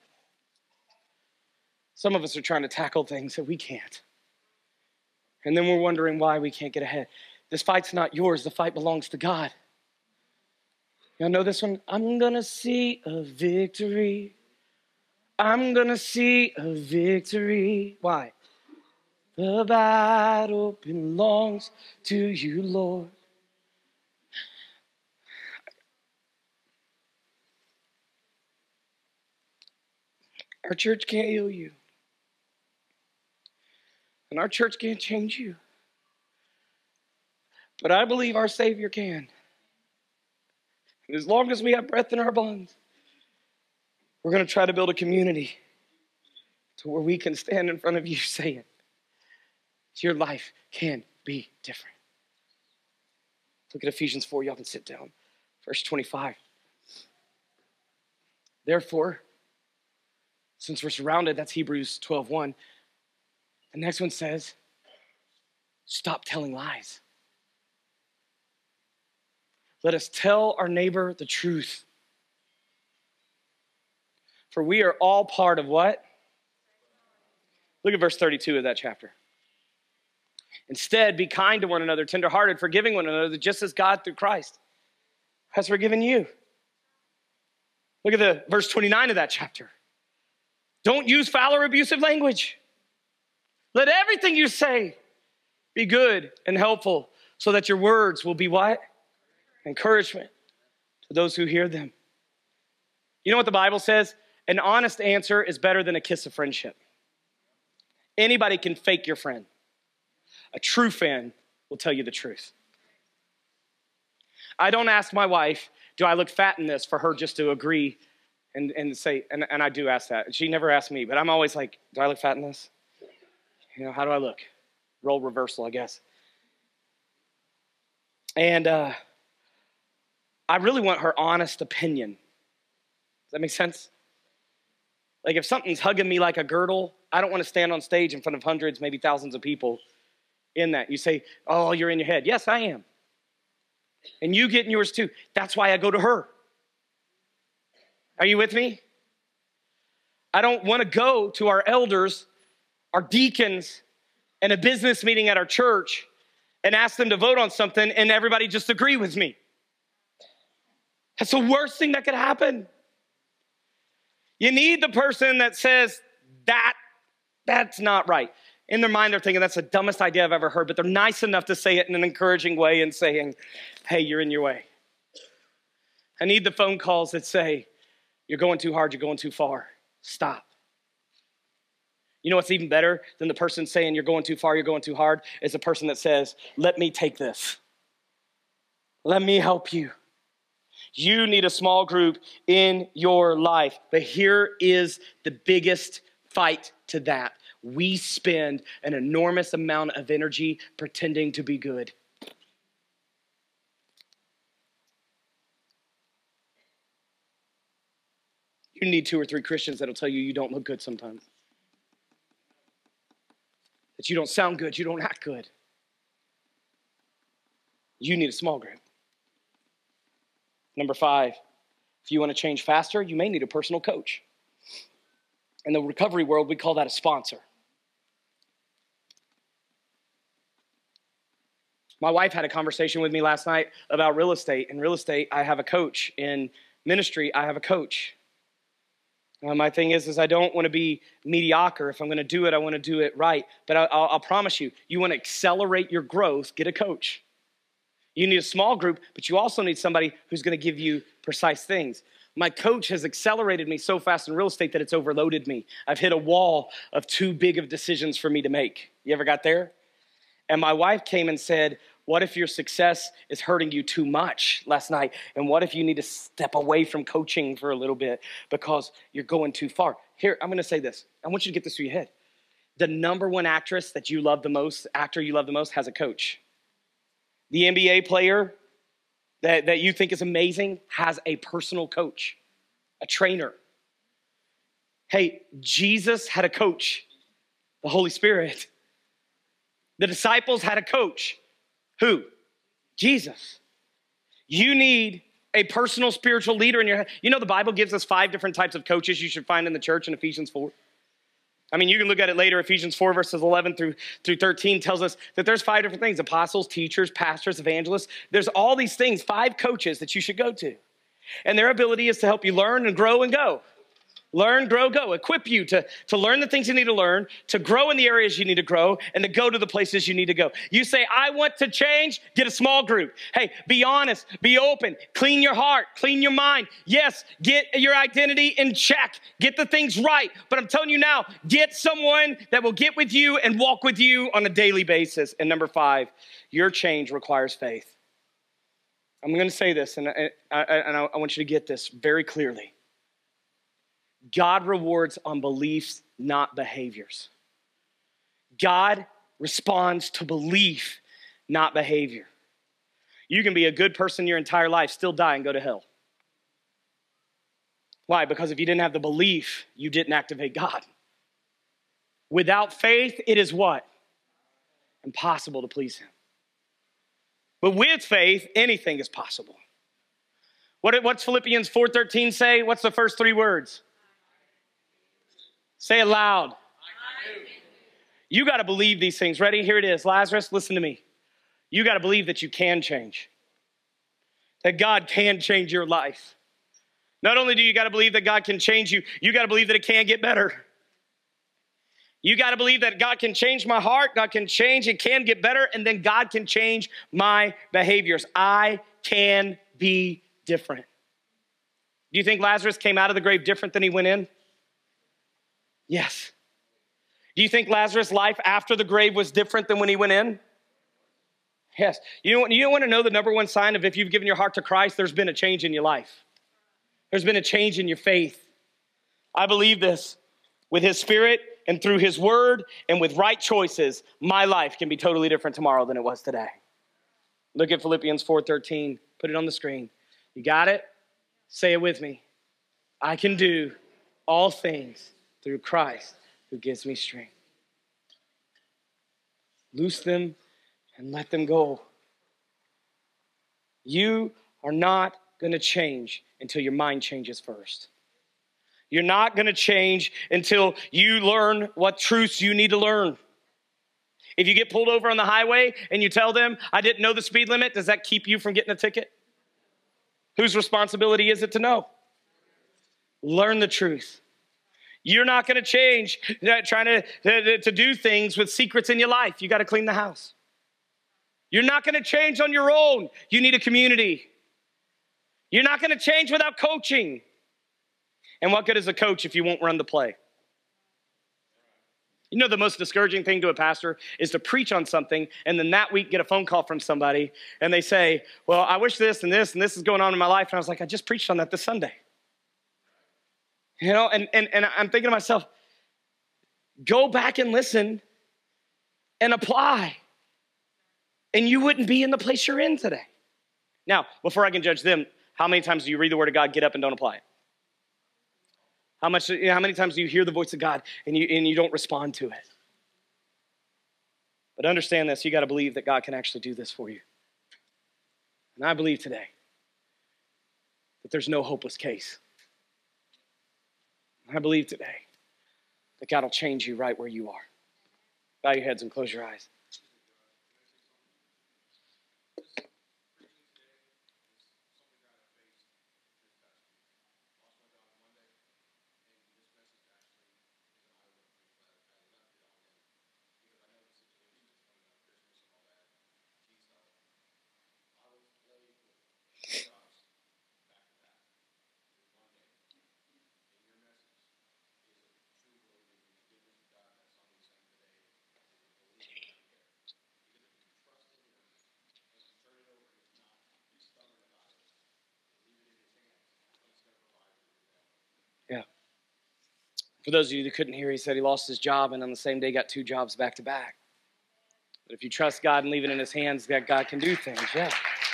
Some of us are trying to tackle things that we can't. And then we're wondering why we can't get ahead. This fight's not yours. The fight belongs to God. Y'all know this one? I'm going to see a victory. I'm going to see a victory. Why? The battle belongs to you, Lord. Our church can't heal you. And our church can't change you. But I believe our Savior can. And as long as we have breath in our lungs, we're going to try to build a community to where we can stand in front of you saying, your life can be different. Look at Ephesians 4. Y'all can sit down. Verse 25. Therefore, since we're surrounded, that's Hebrews 12:1. The next one says, stop telling lies. Let us tell our neighbor the truth. For we are all part of what? Look at verse 32 of that chapter. Instead, be kind to one another, tenderhearted, forgiving one another, just as God through Christ has forgiven you. Look at the verse 29 of that chapter. Don't use foul or abusive language. Let everything you say be good and helpful so that your words will be what? Encouragement to those who hear them. You know what the Bible says? An honest answer is better than a kiss of friendship. Anybody can fake your friend. A true fan will tell you the truth. I don't ask my wife, do I look fat in this, for her just to agree and say, and I do ask that. She never asks me, but I'm always like, do I look fat in this? How do I look? Role reversal, I guess. And I really want her honest opinion. Does that make sense? Like if something's hugging me like a girdle, I don't want to stand on stage in front of hundreds, maybe thousands of people in that. You say, oh, you're in your head. Yes, I am. And you get in yours too. That's why I go to her. Are you with me? I don't want to go to our elders, our deacons, and a business meeting at our church and ask them to vote on something and everybody just agree with me. That's the worst thing that could happen. You need the person that says that's not right. In their mind, they're thinking that's the dumbest idea I've ever heard, but they're nice enough to say it in an encouraging way and saying, hey, you're in your way. I need the phone calls that say, you're going too hard, you're going too far. Stop. You know what's even better than the person saying you're going too far, you're going too hard, is the person that says, let me take this. Let me help you. You need a small group in your life. But here is the biggest fight to that. We spend an enormous amount of energy pretending to be good. You need 2 or 3 Christians that'll tell you you don't look good sometimes. That you don't sound good, you don't act good. You need a small group. Number 5, if you want to change faster, you may need a personal coach. In the recovery world, we call that a sponsor. My wife had a conversation with me last night about real estate. In real estate, I have a coach. In ministry, I have a coach. My thing is I don't want to be mediocre. If I'm going to do it, I want to do it right. But I'll promise you, you want to accelerate your growth, get a coach. You need a small group, but you also need somebody who's going to give you precise things. My coach has accelerated me so fast in real estate that it's overloaded me. I've hit a wall of too big of decisions for me to make. You ever got there? And my wife came and said, what if your success is hurting you too much last night? And what if you need to step away from coaching for a little bit because you're going too far? Here, I'm going to say this. I want you to get this through your head. The number one actress that you love the most, actor you love the most, has a coach. The NBA player that you think is amazing has a personal coach, a trainer. Hey, Jesus had a coach, the Holy Spirit. The disciples had a coach. Who? Jesus. You need a personal spiritual leader in your head. You know the Bible gives us 5 different types of coaches you should find in the church in Ephesians 4. I mean, you can look at it later. Ephesians 4 verses 11 through 13 tells us that there's 5 different things. Apostles, teachers, pastors, evangelists. There's all these things, 5 coaches that you should go to. And their ability is to help you learn and grow and go. Learn, grow, go. Equip you to learn the things you need to learn, to grow in the areas you need to grow, and to go to the places you need to go. You say, I want to change, get a small group. Hey, be honest, be open, clean your heart, clean your mind. Yes, get your identity in check, get the things right. But I'm telling you now, get someone that will get with you and walk with you on a daily basis. And number 5, your change requires faith. I'm going to say this, and I want you to get this very clearly. God rewards on beliefs, not behaviors. God responds to belief, not behavior. You can be a good person your entire life, still die and go to hell. Why? Because if you didn't have the belief, you didn't activate God. Without faith, it is what? Impossible to please him. But with faith, anything is possible. What's Philippians 4:13 say? What's the first 3 words? Say it loud. You got to believe these things. Ready? Here it is. Lazarus, listen to me. You got to believe that you can change. That God can change your life. Not only do you got to believe that God can change you, you got to believe that it can get better. You got to believe that God can change my heart, God can change, it can get better, and then God can change my behaviors. I can be different. Do you think Lazarus came out of the grave different than he went in? Yes. Do you think Lazarus' life after the grave was different than when he went in? Yes. You want to know the number one sign of if you've given your heart to Christ, there's been a change in your life. There's been a change in your faith. I believe this. With his Spirit and through his word and with right choices, my life can be totally different tomorrow than it was today. Look at Philippians 4:13. Put it on the screen. You got it? Say it with me. I can do all things through Christ who gives me strength. Loose them and let them go. You are not going to change until your mind changes first. You're not going to change until you learn what truths you need to learn. If you get pulled over on the highway and you tell them, I didn't know the speed limit, does that keep you from getting a ticket? Whose responsibility is it to know? Learn the truth. You're not going to change trying to do things with secrets in your life. You got to clean the house. You're not going to change on your own. You need a community. You're not going to change without coaching. And what good is a coach if you won't run the play? You know, the most discouraging thing to a pastor is to preach on something and then that week get a phone call from somebody and they say, well, I wish this and this and this is going on in my life. And I was like, I just preached on that this Sunday. You know, and I'm thinking to myself, go back and listen and apply. And you wouldn't be in the place you're in today. Now, before I can judge them, how many times do you read the word of God, get up and don't apply it? How many times do you hear the voice of God and you don't respond to it? But understand this, you got to believe that God can actually do this for you. And I believe today that there's no hopeless case. I believe today that God will change you right where you are. Bow your heads and close your eyes. Yeah. For those of you that couldn't hear, he said he lost his job and on the same day got 2 jobs back to back. But if you trust God and leave it in his hands, that God can do things, yeah.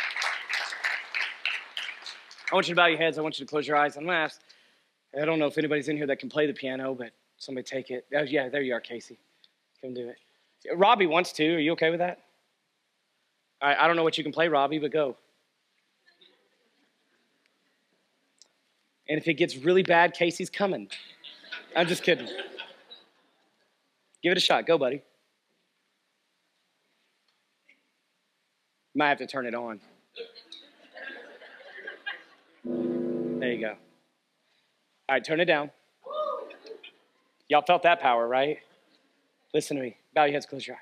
I want you to bow your heads. I want you to close your eyes. I'm going to ask, I don't know if anybody's in here that can play the piano, but somebody take it. Oh, yeah, there you are, Casey. Come do it. Robbie wants to. Are you okay with that? I don't know what you can play, Robbie, but go. And if it gets really bad, Casey's coming. I'm just kidding. Give it a shot. Go, buddy. Might have to turn it on. There you go. All right, turn it down. Y'all felt that power, right? Listen to me. Bow your heads, close your eyes.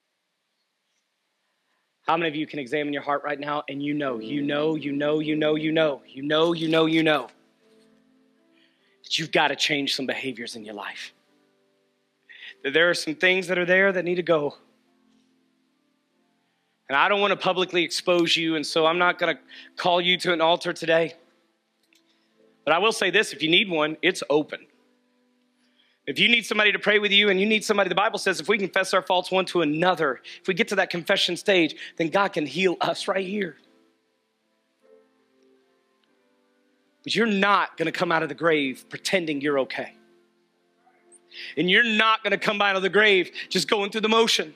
How many of you can examine your heart right now and you know that you've got to change some behaviors in your life? That there are some things that are there that need to go. And I don't want to publicly expose you, and so I'm not going to call you to an altar today. But I will say this, if you need one, it's open. If you need somebody to pray with you and you need somebody, the Bible says if we confess our faults one to another, if we get to that confession stage, then God can heal us right here. But you're not going to come out of the grave pretending you're okay. And you're not going to come out of the grave just going through the motion.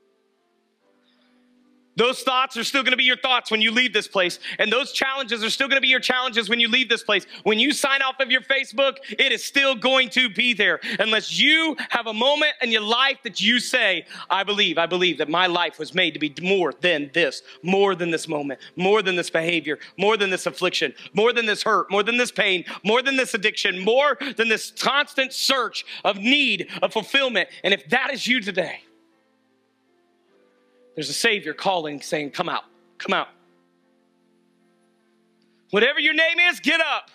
Those thoughts are still going to be your thoughts when you leave this place. And those challenges are still going to be your challenges when you leave this place. When you sign off of your Facebook, it is still going to be there. Unless you have a moment in your life that you say, I believe that my life was made to be more than this moment, more than this behavior, more than this affliction, more than this hurt, more than this pain, more than this addiction, more than this constant search of need, of fulfillment. And if that is you today, there's a Savior calling, saying, come out, come out. Whatever your name is, get up.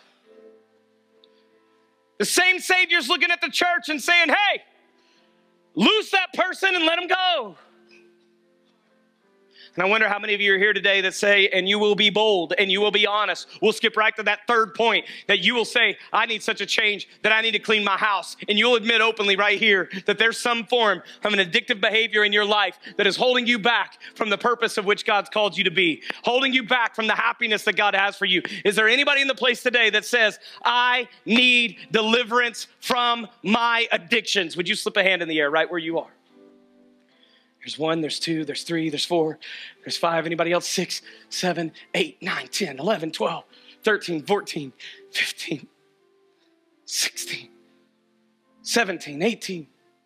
The same Savior's looking at the church and saying, hey, loose that person and let him go. And I wonder how many of you are here today that say, and you will be bold and you will be honest. We'll skip right to that third point, that you will say, I need such a change that I need to clean my house. And you'll admit openly right here that there's some form of an addictive behavior in your life that is holding you back from the purpose of which God's called you to be, holding you back from the happiness that God has for you. Is there anybody in the place today that says, I need deliverance from my addictions? Would you slip a hand in the air right where you are? There's 1, there's 2, there's 3, there's 4, there's 5. Anybody else? 6, 7, 8, 9, 10, 11, 12, 13, 14, 15, 16, 17, 18.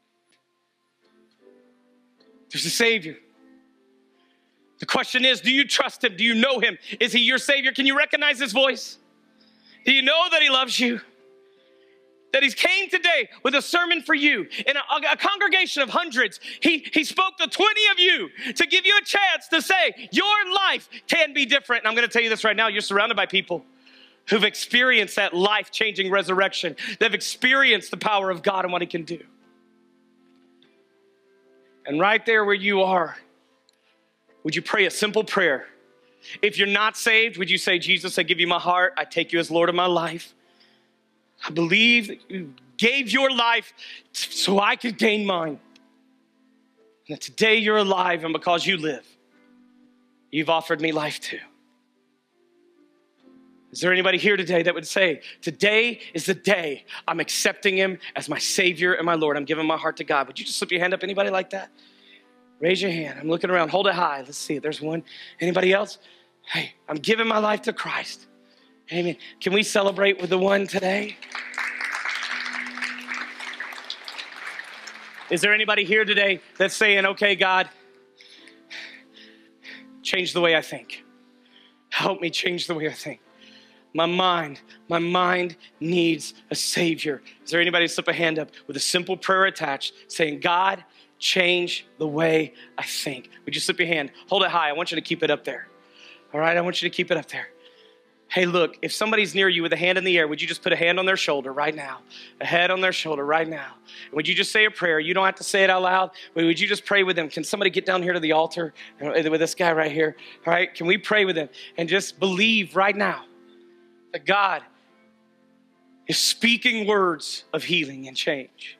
There's a Savior. The question is, do you trust him? Do you know him? Is he your Savior? Can you recognize his voice? Do you know that he loves you? That he came today with a sermon for you in a congregation of hundreds. He spoke to 20 of you to give you a chance to say your life can be different. And I'm going to tell you this right now. You're surrounded by people who've experienced that life-changing resurrection. They've experienced the power of God and what he can do. And right there where you are, would you pray a simple prayer? If you're not saved, would you say, Jesus, I give you my heart. I take you as Lord of my life. I believe that you gave your life so I could gain mine. And that today you're alive, and because you live, you've offered me life too. Is there anybody here today that would say, today is the day I'm accepting him as my Savior and my Lord. I'm giving my heart to God. Would you just slip your hand up? Anybody like that? Raise your hand. I'm looking around. Hold it high. Let's see. There's one. Anybody else? Hey, I'm giving my life to Christ. Amen. Can we celebrate with the one today? Is there anybody here today that's saying, okay, God, change the way I think. Help me change the way I think. My mind needs a Savior. Is there anybody slip a hand up with a simple prayer attached saying, God, change the way I think? Would you slip your hand? Hold it high. I want you to keep it up there. All right, I want you to keep it up there. Hey, look, if somebody's near you with a hand in the air, would you just put a hand on their shoulder right now? A head on their shoulder right now. Would you just say a prayer? You don't have to say it out loud. Would you just pray with them? Can somebody get down here to the altar with this guy right here? All right, can we pray with him and just believe right now that God is speaking words of healing and change?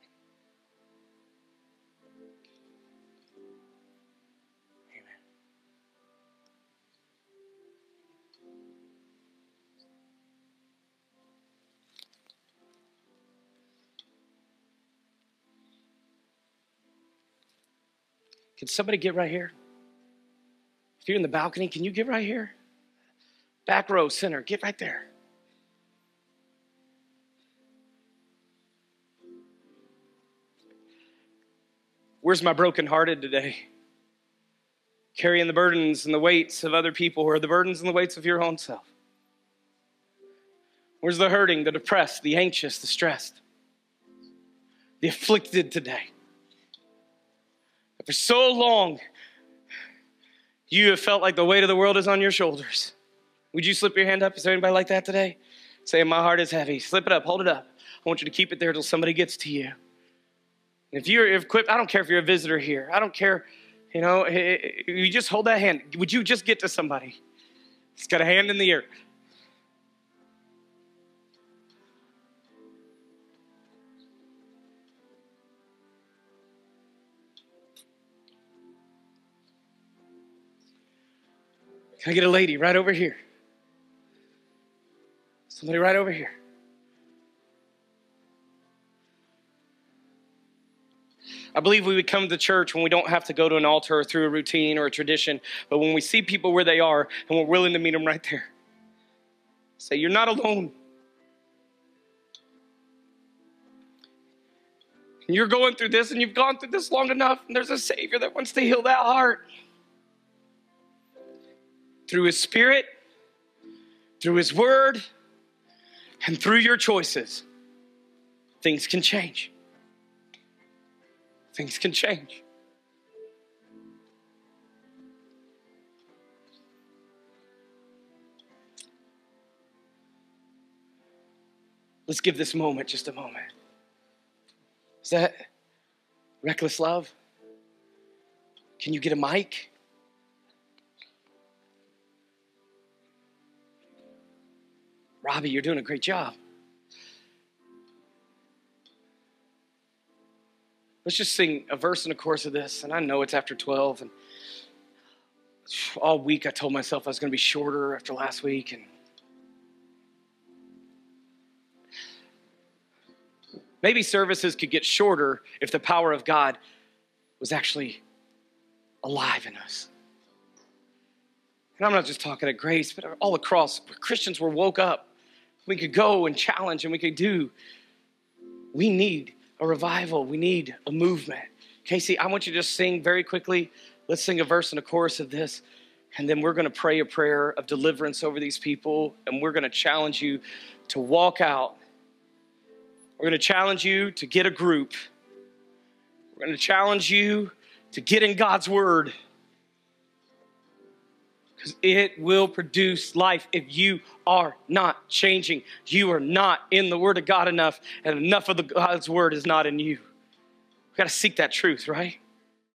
Can somebody get right here? If you're in the balcony, can you get right here? Back row, center, get right there. Where's my brokenhearted today? Carrying the burdens and the weights of other people, or the burdens and the weights of your own self. Where's the hurting, the depressed, the anxious, the stressed, the afflicted today? For so long, you have felt like the weight of the world is on your shoulders. Would you slip your hand up? Is there anybody like that today? Say, my heart is heavy. Slip it up, hold it up. I want you to keep it there until somebody gets to you. And if you're equipped, I don't care if you're a visitor here. I don't care, you just hold that hand. Would you just get to somebody? He's got a hand in the air. Can I get a lady right over here? Somebody right over here. I believe we would come to church when we don't have to go to an altar or through a routine or a tradition, but when we see people where they are and we're willing to meet them right there. Say, you're not alone. And you're going through this and you've gone through this long enough, and there's a Savior that wants to heal that heart. Through his Spirit, through his word, and through your choices, things can change. Things can change. Let's give this moment just a moment. Is that reckless love? Can you get a mic? Robbie, you're doing a great job. Let's just sing a verse and a chorus of this. And I know it's after 12. And all week I told myself I was going to be shorter after last week. And maybe services could get shorter if the power of God was actually alive in us. And I'm not just talking at Grace, but all across. Christians were woke up We could go and challenge and we could do. We need a revival. We need a movement. Casey, I want you to just sing very quickly. Let's sing a verse and a chorus of this. And then we're going to pray a prayer of deliverance over these people. And we're going to challenge you to walk out. We're going to challenge you to get a group. We're going to challenge you to get in God's word. Because it will produce life if you are not changing. You are not in the word of God enough, and enough of God's word is not in you. We've got to seek that truth, right?